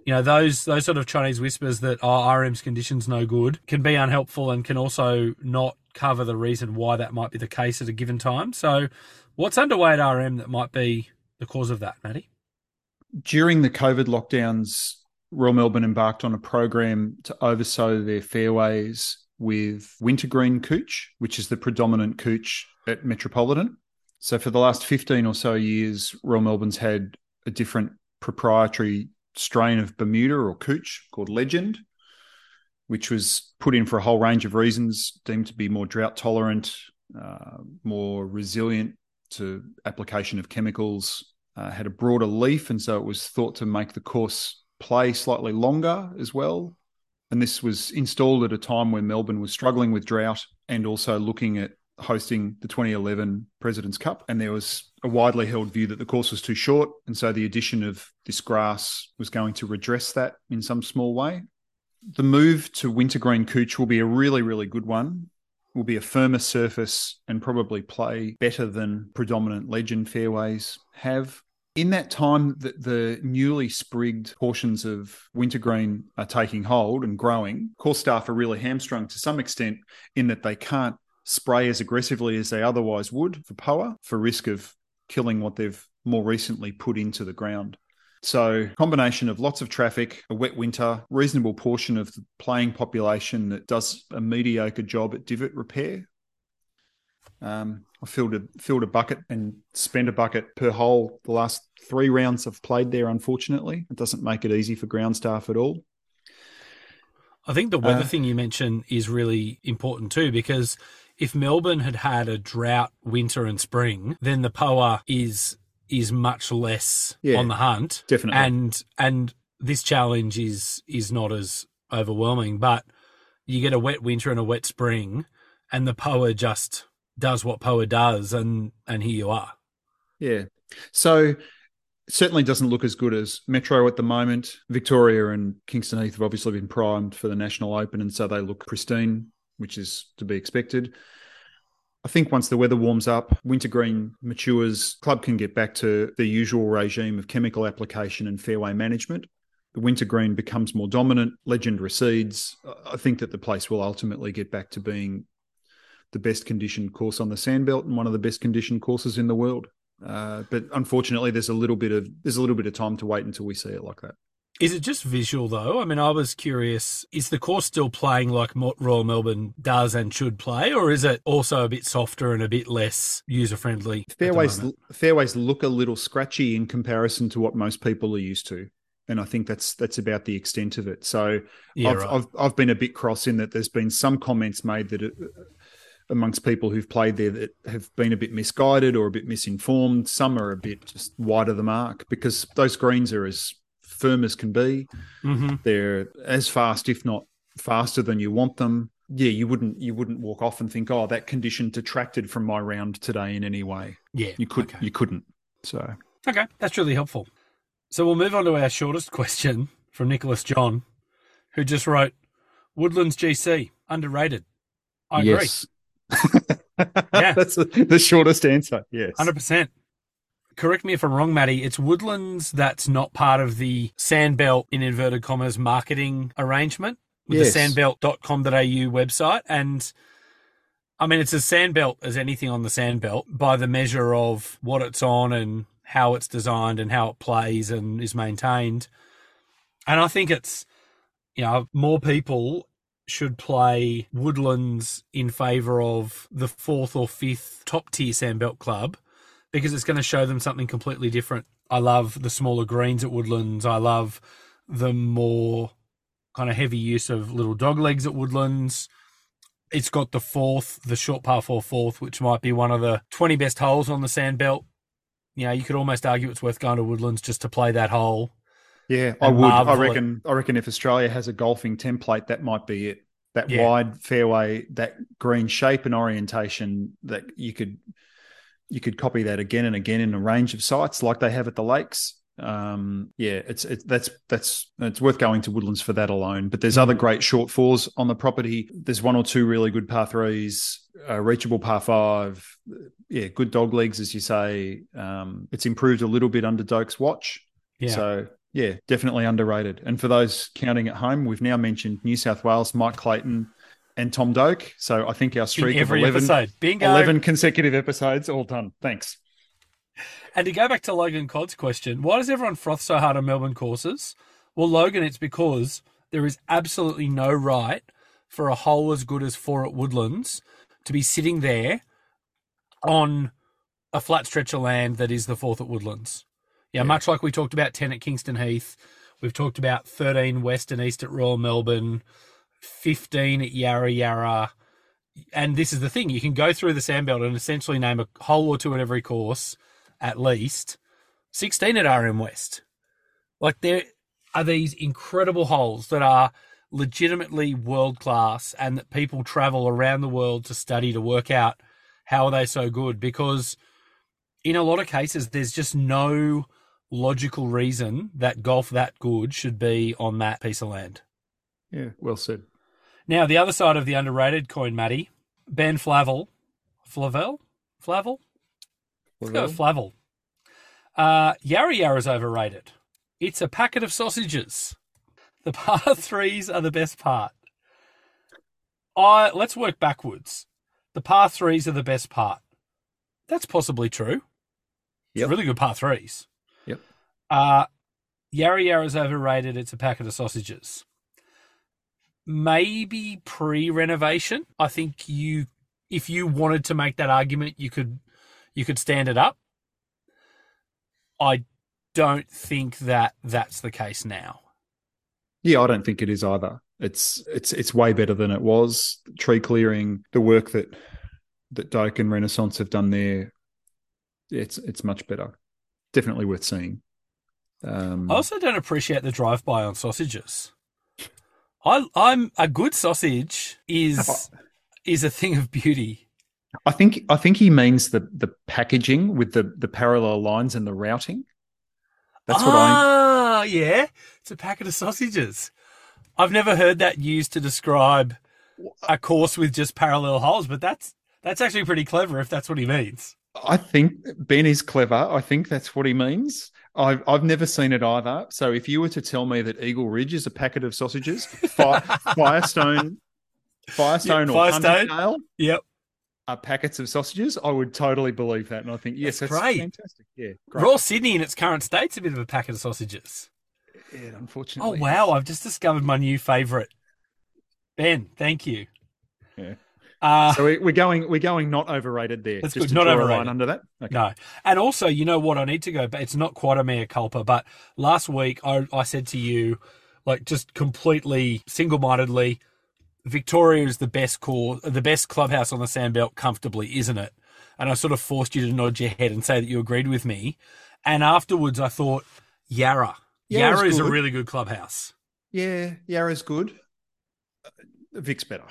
You know, those sort of Chinese whispers that RM's conditions no good can be unhelpful and can also not cover the reason why that might be the case at a given time. So what's underway at RM that might be the cause of that, Matty? During the COVID lockdowns, Royal Melbourne embarked on a program to oversow their fairways with wintergreen couch, which is the predominant couch at Metropolitan. So for the last 15 or so years, Royal Melbourne's had a different proprietary strain of Bermuda or couch called Legend, which was put in for a whole range of reasons, deemed to be more drought tolerant, more resilient to application of chemicals, had a broader leaf, and so it was thought to make the course play slightly longer as well. And this was installed at a time when Melbourne was struggling with drought and also looking at hosting the 2011 President's Cup. And there was a widely held view that the course was too short, and so the addition of this grass was going to redress that in some small way. The move to wintergreen couch will be a really, really good one. Will be a firmer surface and probably play better than predominant Legend fairways have. In that time that the newly sprigged portions of wintergreen are taking hold and growing, course staff are really hamstrung to some extent in that they can't spray as aggressively as they otherwise would for POA, for risk of killing what they've more recently put into the ground. So combination of lots of traffic, a wet winter, reasonable portion of the playing population that does a mediocre job at divot repair. I filled a bucket and spent a bucket per hole the last 3 rounds I've played there, unfortunately. It doesn't make it easy for ground staff at all. I think the weather thing you mentioned is really important too, because if Melbourne had had a drought winter and spring, then the POA is much less on the hunt. Definitely. And this challenge is not as overwhelming, but you get a wet winter and a wet spring and the POA just does what POA does, and here you are. Yeah. So certainly doesn't look as good as Metro at the moment. Victoria and Kingston Heath have obviously been primed for the National Open, and so they look pristine, which is to be expected. I think once the weather warms up, wintergreen matures, club can get back to the usual regime of chemical application and fairway management. The wintergreen becomes more dominant, Legend recedes. I think that the place will ultimately get back to being the best conditioned course on the Sandbelt and one of the best conditioned courses in the world. But unfortunately, there's a little bit of time to wait until we see it like that. Is it just visual though? I mean, I was curious, is the course still playing like Royal Melbourne does and should play, or is it also a bit softer and a bit less user-friendly? Fairways look a little scratchy in comparison to what most people are used to. And I think that's about the extent of it. So yeah, I've been a bit cross in that there's been some comments made that amongst people who've played there that have been a bit misguided or a bit misinformed. Some are a bit just wide of the mark because those greens are as firm as can be. Mm-hmm. They're as fast, if not faster than you want them. Yeah, you wouldn't walk off and think, oh, that condition detracted from my round today in any way. Yeah, you couldn't. So okay, that's really helpful. So we'll move on to our shortest question from Nicholas John, who just wrote, Woodlands GC, underrated. I agree. Yes. Yeah. That's the shortest answer, yes. 100%. Correct me if I'm wrong, Matty, it's Woodlands that's not part of the Sandbelt, in inverted commas, marketing arrangement with the sandbelt.com.au website. And, I mean, it's as Sandbelt as anything on the Sandbelt by the measure of what it's on and how it's designed and how it plays and is maintained. And I think it's, more people should play Woodlands in favour of the 4th or 5th top-tier Sandbelt club because it's going to show them something completely different. I love the smaller greens at Woodlands. I love the more kind of heavy use of little dog legs at Woodlands. It's got the short par 4 4th, which might be one of the 20 best holes on the Sandbelt. You could almost argue it's worth going to Woodlands just to play that hole. Yeah, I would. I reckon if Australia has a golfing template, that might be it. That wide fairway, that green shape and orientation, that you could copy that again and again in a range of sites like they have at the lakes. It's worth going to Woodlands for that alone. But there's other great short fours on the property. There's 1 or 2 really good par 3s, reachable par 5. Yeah, good dog legs, as you say. It's improved a little bit under Doak's watch. Yeah. So Yeah, definitely underrated. And for those counting at home, we've now mentioned New South Wales, Mike Clayton, and Tom Doak. So I think our streak of 11 consecutive episodes all done. Thanks. And to go back to Logan Codd's question, why does everyone froth so hard on Melbourne courses? Well, Logan, it's because there is absolutely no right for a hole as good as 4 at Woodlands to be sitting there on a flat stretch of land that is the 4th at Woodlands. Yeah, much like we talked about 10 at Kingston Heath, we've talked about 13 west and east at Royal Melbourne, 15 at Yarra Yarra. And this is the thing, you can go through the Sandbelt and essentially name a hole or two at every course, at least. 16 at RM West. Like, there are these incredible holes that are legitimately world-class and that people travel around the world to study, to work out how are they so good, because in a lot of cases, there's just no logical reason that golf that good should be on that piece of land. Yeah, well said. Now, the other side of the underrated coin, Matty, Ben Flavel. Let's go with Flavel. Yarra Yarra's overrated. It's a packet of sausages. The par threes are the best part. Let's work backwards. The par threes are the best part. That's possibly true. It's really good par threes. Yep. Yarra Yarra's overrated. It's a packet of sausages. Maybe pre-renovation. I think if you wanted to make that argument, you could stand it up. I don't think that's the case now. Yeah, I don't think it is either. It's way better than it was. Tree clearing, the work that Doak and Renaissance have done there, it's much better. Definitely worth seeing. I also don't appreciate the drive-by on sausages. I'm a good sausage is a thing of beauty. I think he means the packaging with the parallel lines and the routing. That's what yeah. It's a packet of sausages. I've never heard that used to describe a course with just parallel holes, but that's actually pretty clever if that's what he means. I think Ben is clever. I think that's what he means. I've never seen it either. So if you were to tell me that Eagle Ridge is a packet of sausages, Firestone or Huntingdale, are packets of sausages, I would totally believe that. And I think, yes, that's great. Fantastic. Yeah, great. Raw Sydney in its current state's a bit of a packet of sausages. Yeah, unfortunately. Oh, wow. I've just discovered my new favourite. Ben, thank you. Yeah. So we're going not overrated there. That's just good. Not overrated. A line under that? Okay. No. And also, you know what? I need to go back. It's not quite a mea culpa, but last week I said to you, like, just completely single-mindedly, Victoria is the best clubhouse on the Sandbelt comfortably, isn't it? And I sort of forced you to nod your head and say that you agreed with me. And afterwards I thought, Yarra is a really good clubhouse. Yeah, Yarra's good. Vic's better.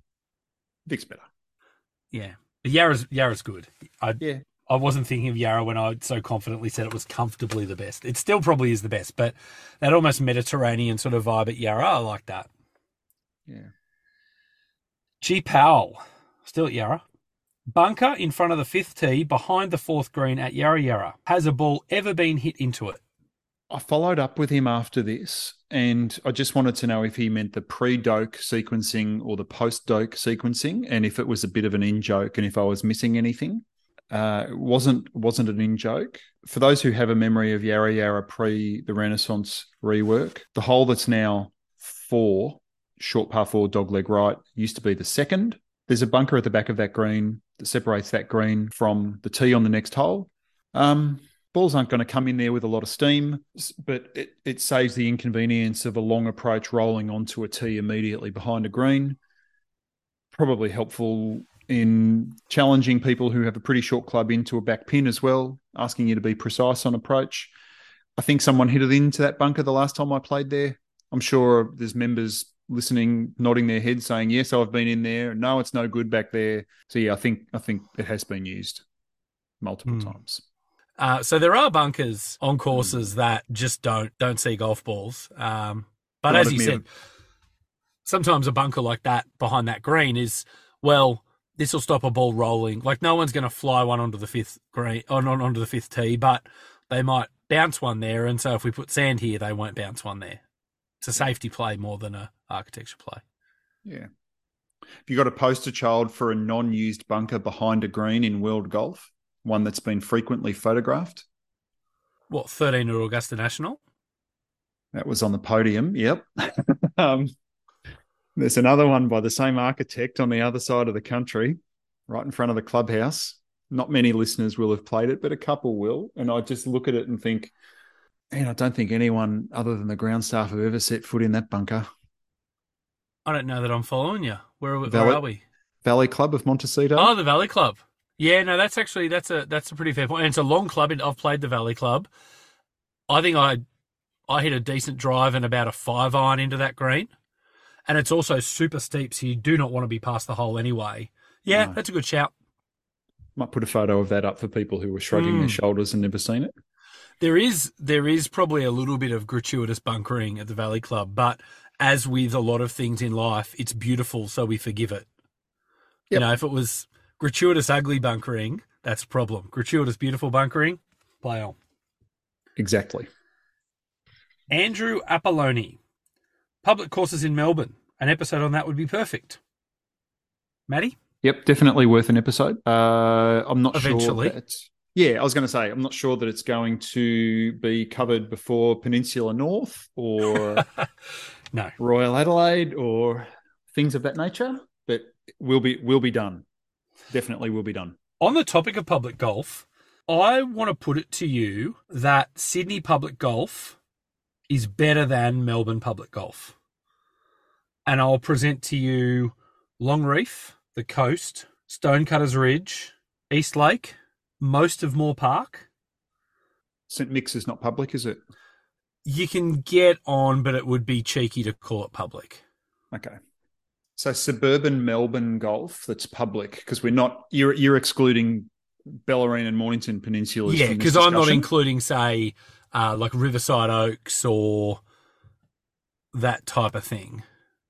Yeah. But Yarra's good. I wasn't thinking of Yarra when I so confidently said it was comfortably the best. It still probably is the best, but that almost Mediterranean sort of vibe at Yarra, I like that. Yeah. G. Powell, still at Yarra. Bunker in front of the 5th tee behind the 4th green at Yarra Yarra. Has a ball ever been hit into it? I followed up with him after this, and I just wanted to know if he meant the pre-Doak sequencing or the post-Doak sequencing, and if it was a bit of an in-joke and if I was missing anything. It wasn't an in-joke. For those who have a memory of Yarra Yarra pre the Renaissance rework, the hole that's now 4, short par 4, dogleg right, used to be the 2nd. There's a bunker at the back of that green that separates that green from the tee on the next hole. Balls aren't going to come in there with a lot of steam, but it saves the inconvenience of a long approach rolling onto a tee immediately behind a green. Probably helpful in challenging people who have a pretty short club into a back pin as well, asking you to be precise on approach. I think someone hit it into that bunker the last time I played there. I'm sure there's members listening, nodding their heads, saying, yes, I've been in there. No, it's no good back there. So, yeah, I think it has been used multiple times. So there are bunkers on courses that just don't see golf balls. But as you said, sometimes a bunker like that behind that green is, well, this will stop a ball rolling. Like, no one's going to fly one onto the 5th green, onto the 5th tee, but they might bounce one there, and so if we put sand here, they won't bounce one there. It's a safety play more than a architecture play. Yeah. Have you got a poster child for a non-used bunker behind a green in World Golf? One that's been frequently photographed? What, 13 at Augusta National? That was on the podium, yep. There's another one by the same architect on the other side of the country, right in front of the clubhouse. Not many listeners will have played it, but a couple will. And I just look at it and think, man, I don't think anyone other than the ground staff have ever set foot in that bunker. I don't know that I'm following you. Where are we? Valley Club of Montecito. Oh, the Valley Club. Yeah, no, that's a pretty fair point. And it's a long club. I've played the Valley Club. I think I hit a decent drive and about a 5-iron into that green. And it's also super steep, so you do not want to be past the hole anyway. Yeah, no. That's a good shout. Might put a photo of that up for people who were shrugging their shoulders and never seen it. There is probably a little bit of gratuitous bunkering at the Valley Club, but as with a lot of things in life, it's beautiful, so we forgive it. Yep. You know, if it was gratuitous ugly bunkering, that's a problem. Gratuitous beautiful bunkering, play on. Exactly. Andrew Apolloni. Public courses in Melbourne. An episode on that would be perfect. Matty? Yep, definitely worth an episode. I'm not Eventually. Sure. Yeah, I was going to say, I'm not sure that it's going to be covered before Peninsula North or no Royal Adelaide or things of that nature, but will be done. Definitely will be done. On the topic of public golf, I want to put it to you that Sydney public golf is better than Melbourne public golf. And I'll present to you Longreef, the Coast, Stonecutters Ridge, East Lake, most of Moore Park. St Mick's is not public, is it? You can get on, but it would be cheeky to call it public. Okay. So suburban Melbourne golf that's public, because you're excluding Bellarine and Mornington Peninsulas. Yeah, because I'm not including, say, like Riverside Oaks or that type of thing.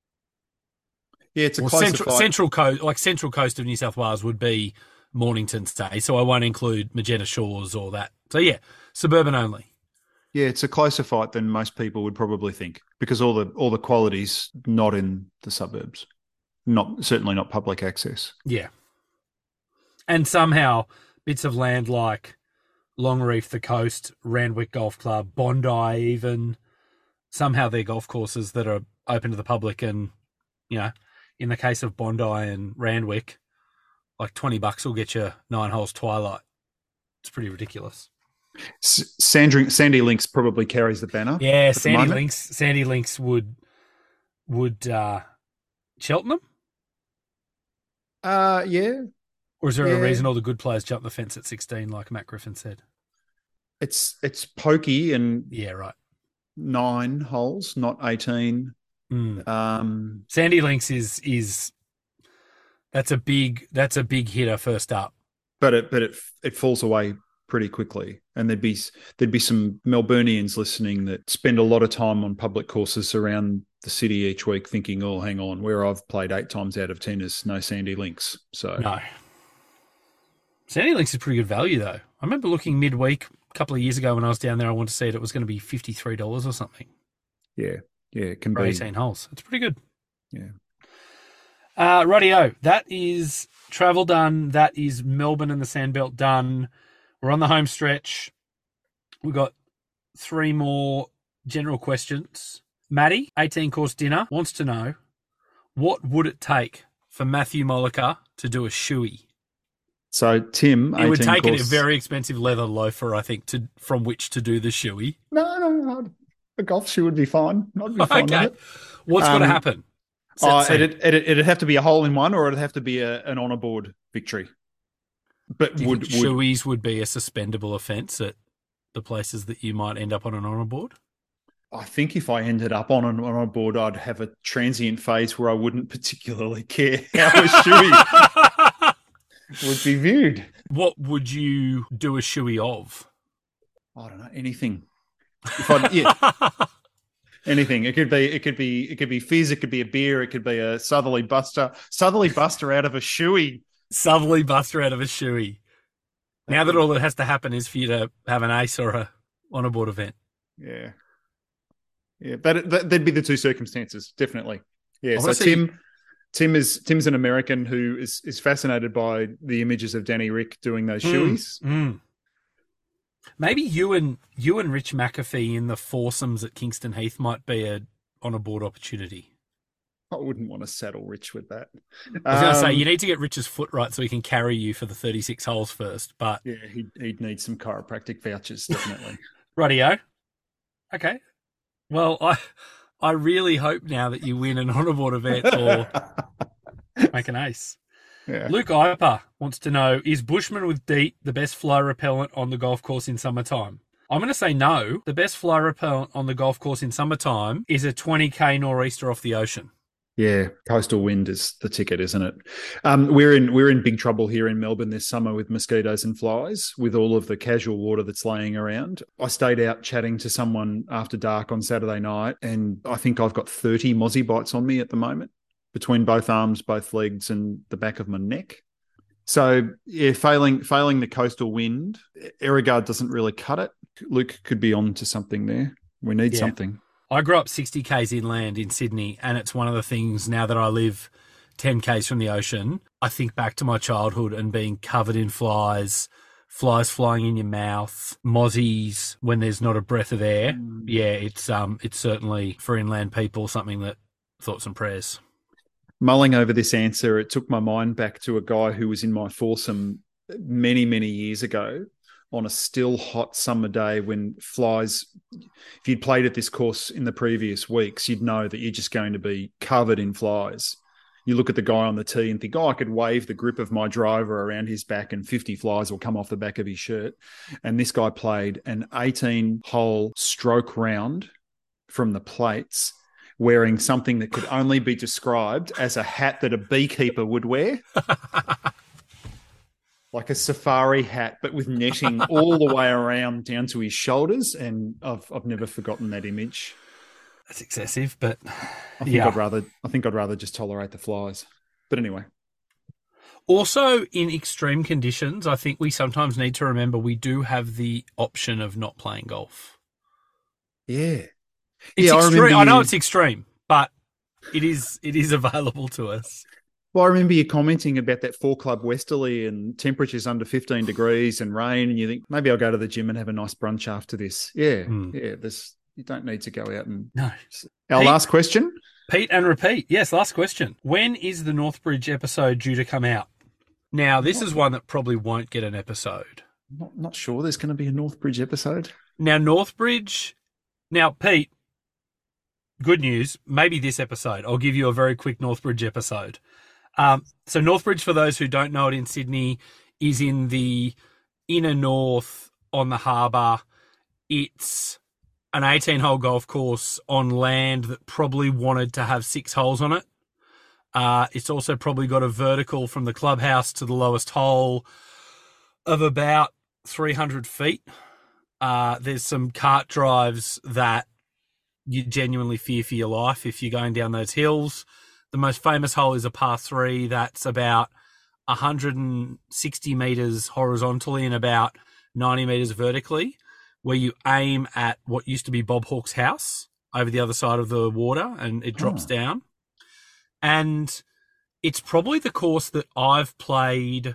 Yeah, it's a classified... Central Coast of New South Wales would be Mornington Stay, so I won't include Magenta Shores or that. So yeah, suburban only. Yeah, it's a closer fight than most people would probably think, because all the quality's not in the suburbs, certainly not public access. Yeah, and somehow bits of land like Longreef, the Coast, Randwick Golf Club, Bondi, even somehow they're golf courses that are open to the public, and you know, in the case of Bondi and Randwick, like $20 will get you 9 holes twilight. It's pretty ridiculous. Sandy Links probably carries the banner. Yeah, Sandy Links would Cheltenham? Yeah. Or is there a reason all the good players jump the fence at 16, like Matt Griffin said? It's pokey and yeah, right. 9 holes, not 18. Sandy Links is that's a big hitter first up. But it falls away pretty quickly. And there'd be some Melburnians listening that spend a lot of time on public courses around the city each week thinking, oh, hang on, where I've played 8 times out of 10 is no Sandy Links. So no. Sandy Links is pretty good value though. I remember looking midweek a couple of years ago when I was down there, I wanted to see it was going to be $53 or something. Yeah. Yeah, it can for be 18 holes. It's pretty good. Yeah. Rightio. That is travel done. That is Melbourne and the Sandbelt done. We're on the home stretch. We've got 3 more general questions. Maddie, 18-course dinner, wants to know, what would it take for Matthew Molliker to do a shoey? So, Tim, it would take a very expensive leather loafer, I think, from which to do the shoey. No. A golf shoe would be fine. I'd be fine with it. What's got to happen? It'd have to be a hole-in-one, or it'd have to be an on-a-board victory. But shoeys would be a suspendable offence at the places that you might end up on an on-a-board? I think if I ended up on an on-a-board, I'd have a transient phase where I wouldn't particularly care how a shoey would be viewed. What would you do a shoey of? I don't know, anything. Anything. It could be fizz, it could be a beer, it could be a Southerly Buster out of a shoey. Southerly Buster out of a shoey. Now that all that has to happen is for you to have an ace or on a board event. Yeah. Yeah, that'd be the two circumstances, definitely. Yeah, so Tim's an American who is fascinated by the images of Danny Rick doing those shoeies. Maybe you and Rich McAfee in the foursomes at Kingston Heath might be on a board opportunity. I wouldn't want to saddle Rich with that. I was going to say, you need to get Rich's foot right so he can carry you for the 36 holes first. But yeah, he'd need some chiropractic vouchers, definitely. Rightio. Okay. Well, I really hope now that you win an on-board event or make an ace. Yeah. Luke Iper wants to know, is Bushman with DEET the best fly repellent on the golf course in summertime? I'm going to say no. The best fly repellent on the golf course in summertime is a 20k nor'easter off the ocean. Yeah, coastal wind is the ticket, isn't it? We're in big trouble here in Melbourne this summer with mosquitoes and flies, with all of the casual water that's laying around. I stayed out chatting to someone after dark on Saturday night, and I think I've got 30 mozzie bites on me at the moment, between both arms, both legs, and the back of my neck. So, yeah, failing the coastal wind, Erigard doesn't really cut it. Luke could be on to something there. We need something. I grew up 60 k's inland in Sydney, and it's one of the things now that I live 10 k's from the ocean. I think back to my childhood and being covered in flies flying in your mouth, mozzies when there's not a breath of air. Yeah, it's certainly for inland people something that thoughts and prayers. Mulling over this answer, it took my mind back to a guy who was in my foursome many, many years ago on a still hot summer day when flies, if you'd played at this course in the previous weeks, you'd know that you're just going to be covered in flies. You look at the guy on the tee and think, I could wave the grip of my driver around his back and 50 flies will come off the back of his shirt. And this guy played an 18-hole stroke round from the plates wearing something that could only be described as a hat that a beekeeper would wear. Like a safari hat, but with netting all the way around down to his shoulders. And I've never forgotten that image. That's excessive, but I think I'd rather just tolerate the flies. But anyway. Also, in extreme conditions, I think we sometimes need to remember we do have the option of not playing golf. Yeah. It's extreme. I know it's extreme, but it is available to us. Well, I remember you commenting about that 4-club westerly and temperatures under 15 degrees and rain, and you think, maybe I'll go to the gym and have a nice brunch after this. Yeah, you don't need to go out and... No. Our last question? Pete and repeat. Yes, last question. When is the Northbridge episode due to come out? Now, this is one that probably won't get an episode. Not sure there's going to be a Northbridge episode. Now, Pete, good news, maybe this episode. I'll give you a very quick Northbridge episode. So Northbridge, for those who don't know it in Sydney, is in the inner north on the harbour. It's an 18-hole golf course on land that probably wanted to have 6 holes on it. It's also probably got a vertical from the clubhouse to the lowest hole of about 300 feet. There's some cart drives that you genuinely fear for your life if you're going down those hills. The most famous hole is a par 3 that's about 160 metres horizontally and about 90 metres vertically, where you aim at what used to be Bob Hawke's house over the other side of the water, and it drops down. And it's probably the course that I've played,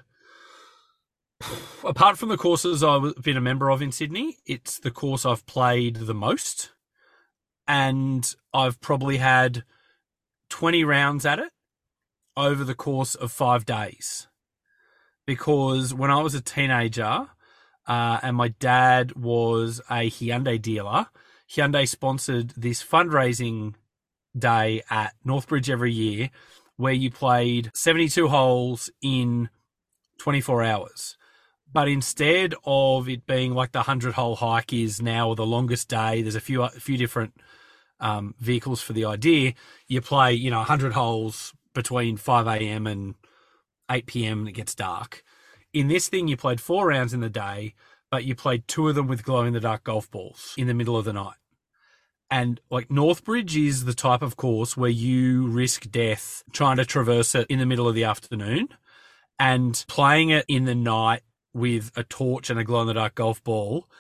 apart from the courses I've been a member of in Sydney, it's the course I've played the most. And I've probably had 20 rounds at it over the course of 5 days. Because when I was a teenager and my dad was a Hyundai dealer, Hyundai sponsored this fundraising day at Northbridge every year where you played 72 holes in 24 hours. But instead of it being like the 100-hole hike is now, or the longest day, there's a few different vehicles for the idea. You play, 100 holes between 5 a.m. and 8 p.m. and it gets dark. In this thing, you played 4 rounds in the day, but you played 2 of them with glow-in-the-dark golf balls in the middle of the night. And like Northbridge is the type of course where you risk death trying to traverse it in the middle of the afternoon, and playing it in the night with a torch and a glow-in-the-dark golf ball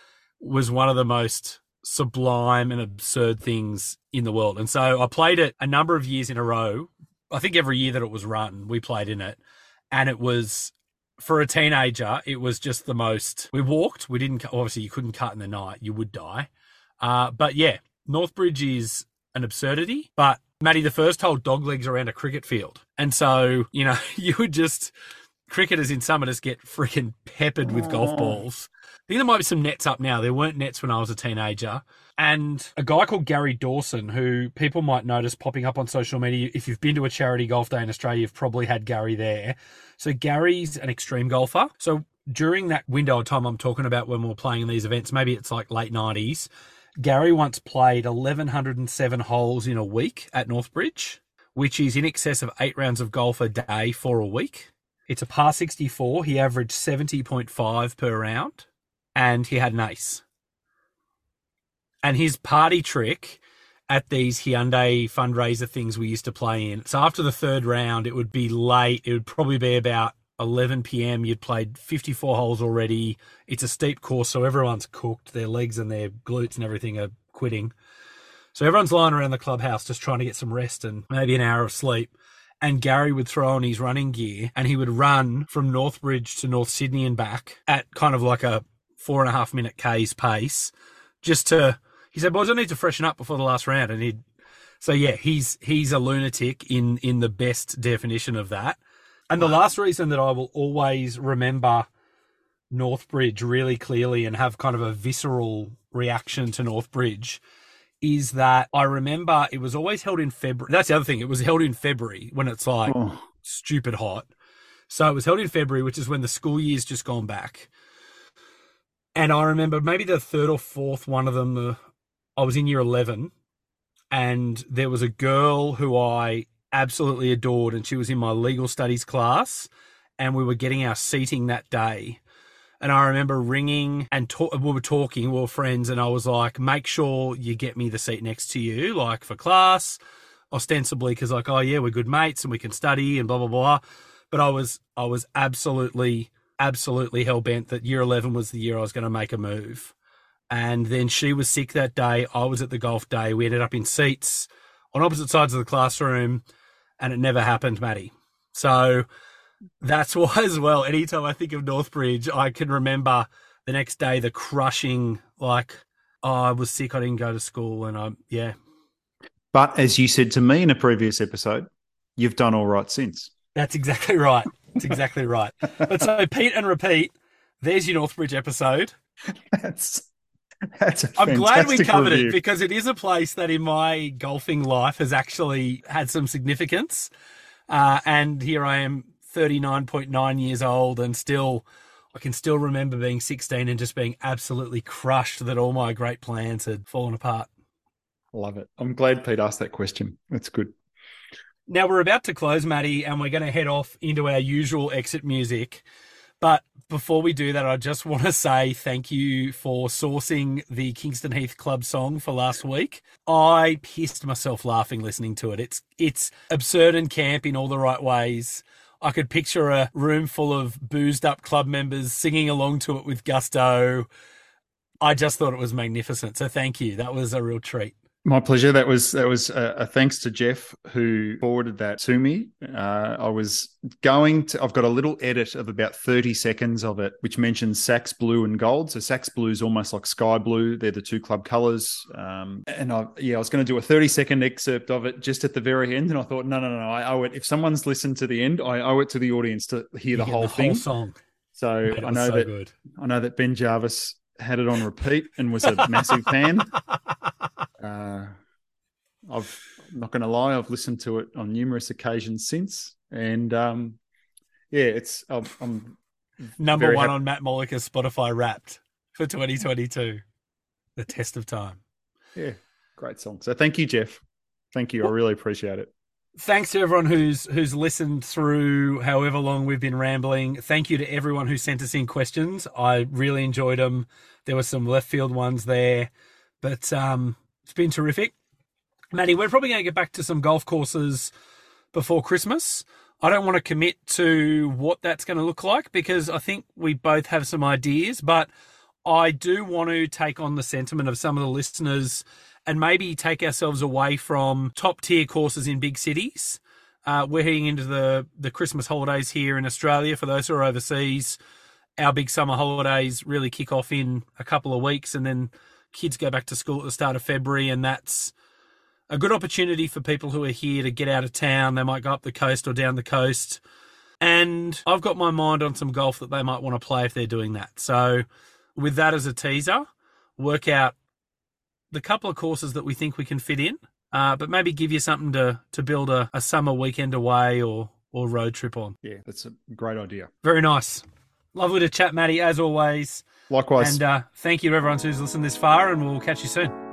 was one of the most sublime and absurd things in the world. And so I played it a number of years in a row. I think every year that it was run, we played in it. And it was, for a teenager, it was just the most... We walked. We didn't... Obviously, you couldn't cut in the night. You would die. But yeah, Northbridge is an absurdity. But, Matty, the first hole, dog legs around a cricket field. And so, you know, you would just... Cricketers in summer just get freaking peppered with golf balls. I think there might be some nets up now. There weren't nets when I was a teenager. And a guy called Gary Dawson, who people might notice popping up on social media. If you've been to a charity golf day in Australia, you've probably had Gary there. So Gary's an extreme golfer. So during that window of time I'm talking about when we were playing in these events, maybe it's like late 90s, Gary once played 1,107 holes in a week at Northbridge, which is in excess of 8 rounds of golf a day for a week. It's a par 64. He averaged 70.5 per round. And he had an ace. And his party trick at these Hyundai fundraiser things we used to play in, so after the third round, it would be late. It would probably be about 11 p.m. You'd played 54 holes already. It's a steep course, so everyone's cooked. Their legs and their glutes and everything are quitting. So everyone's lying around the clubhouse just trying to get some rest and maybe an hour of sleep. And Gary would throw on his running gear and he would run from Northbridge to North Sydney and back at kind of like a 4.5 minute K's pace, just to, he said, boys, I need to freshen up before the last round. And he's a lunatic in the best definition of that. And the last reason that I will always remember Northbridge really clearly and have kind of a visceral reaction to Northbridge is that I remember it was always held in February. That's the other thing. It was held in February when it's like stupid hot. So it was held in February, which is when the school year's just gone back. And I remember maybe the third or fourth one of them, I was in year 11, and there was a girl who I absolutely adored, and she was in my legal studies class, and we were getting our seating that day. And I remember ringing and we were talking, we were friends, and I was like, make sure you get me the seat next to you, like for class, ostensibly, because like, oh yeah, we're good mates and we can study and blah, blah, blah. But I was absolutely hell-bent that year 11 was the year I was going to make a move. And then she was sick that day. I was at the golf day. We ended up in seats on opposite sides of the classroom, and it never happened, Matty. So that's why as well, anytime I think of Northbridge, I can remember the next day the crushing, like, oh, I was sick, I didn't go to school, and yeah. But as you said to me in a previous episode, you've done all right since. That's exactly right. That's exactly right. But so Pete and repeat, there's your Northbridge episode. That's a I'm glad we covered review. it because it is a place that in my golfing life has actually had some significance. And here I am, 39.9 years old, and I can still remember being 16 and just being absolutely crushed that all my great plans had fallen apart. Love it. I'm glad Pete asked that question. That's good. Now, we're about to close, Matty, and we're going to head off into our usual exit music. But before we do that, I just want to say thank you for sourcing the Kingston Heath Club song for last week. I pissed myself laughing listening to it. It's absurd and camp in all the right ways. I could picture a room full of boozed up club members singing along to it with gusto. I just thought it was magnificent. So thank you. That was a real treat. My pleasure. That was a thanks to Jeff who forwarded that to me. I've got a little edit of about 30 seconds of it, which mentions Saks blue and gold. So Saks blue is almost like sky blue. They're the two club colours. And I was going to do a 30-second excerpt of it just at the very end. And I thought, no, I owe it. If someone's listened to the end, I owe it to the audience to hear the whole thing. Whole song. So Mate, I know that Ben Jarvis had it on repeat and was a massive fan. I'm not going to lie, I've listened to it on numerous occasions since, and I'm number one on Matt Mollica's Spotify Wrapped for 2022. The test of time. Yeah, great song. So thank you, Jeff. Thank you. I really appreciate it. Thanks to everyone who's listened through however long we've been rambling. Thank you to everyone who sent us in questions. I really enjoyed them. There were some left field ones there, but it's been terrific. Matty, we're probably going to get back to some golf courses before Christmas. I don't want to commit to what that's going to look like because I think we both have some ideas, but I do want to take on the sentiment of some of the listeners and maybe take ourselves away from top tier courses in big cities. We're heading into the Christmas holidays here in Australia. For those who are overseas, our big summer holidays really kick off in a couple of weeks, and then kids go back to school at the start of February, and that's a good opportunity for people who are here to get out of town. They might go up the coast or down the coast. And I've got my mind on some golf that they might want to play if they're doing that. So with that as a teaser, work out the couple of courses that we think we can fit in, but maybe give you something to build a summer weekend away or road trip on. Yeah, that's a great idea. Very nice. Lovely to chat, Matty, as always. Likewise. And thank you to everyone who's listened this far, and we'll catch you soon.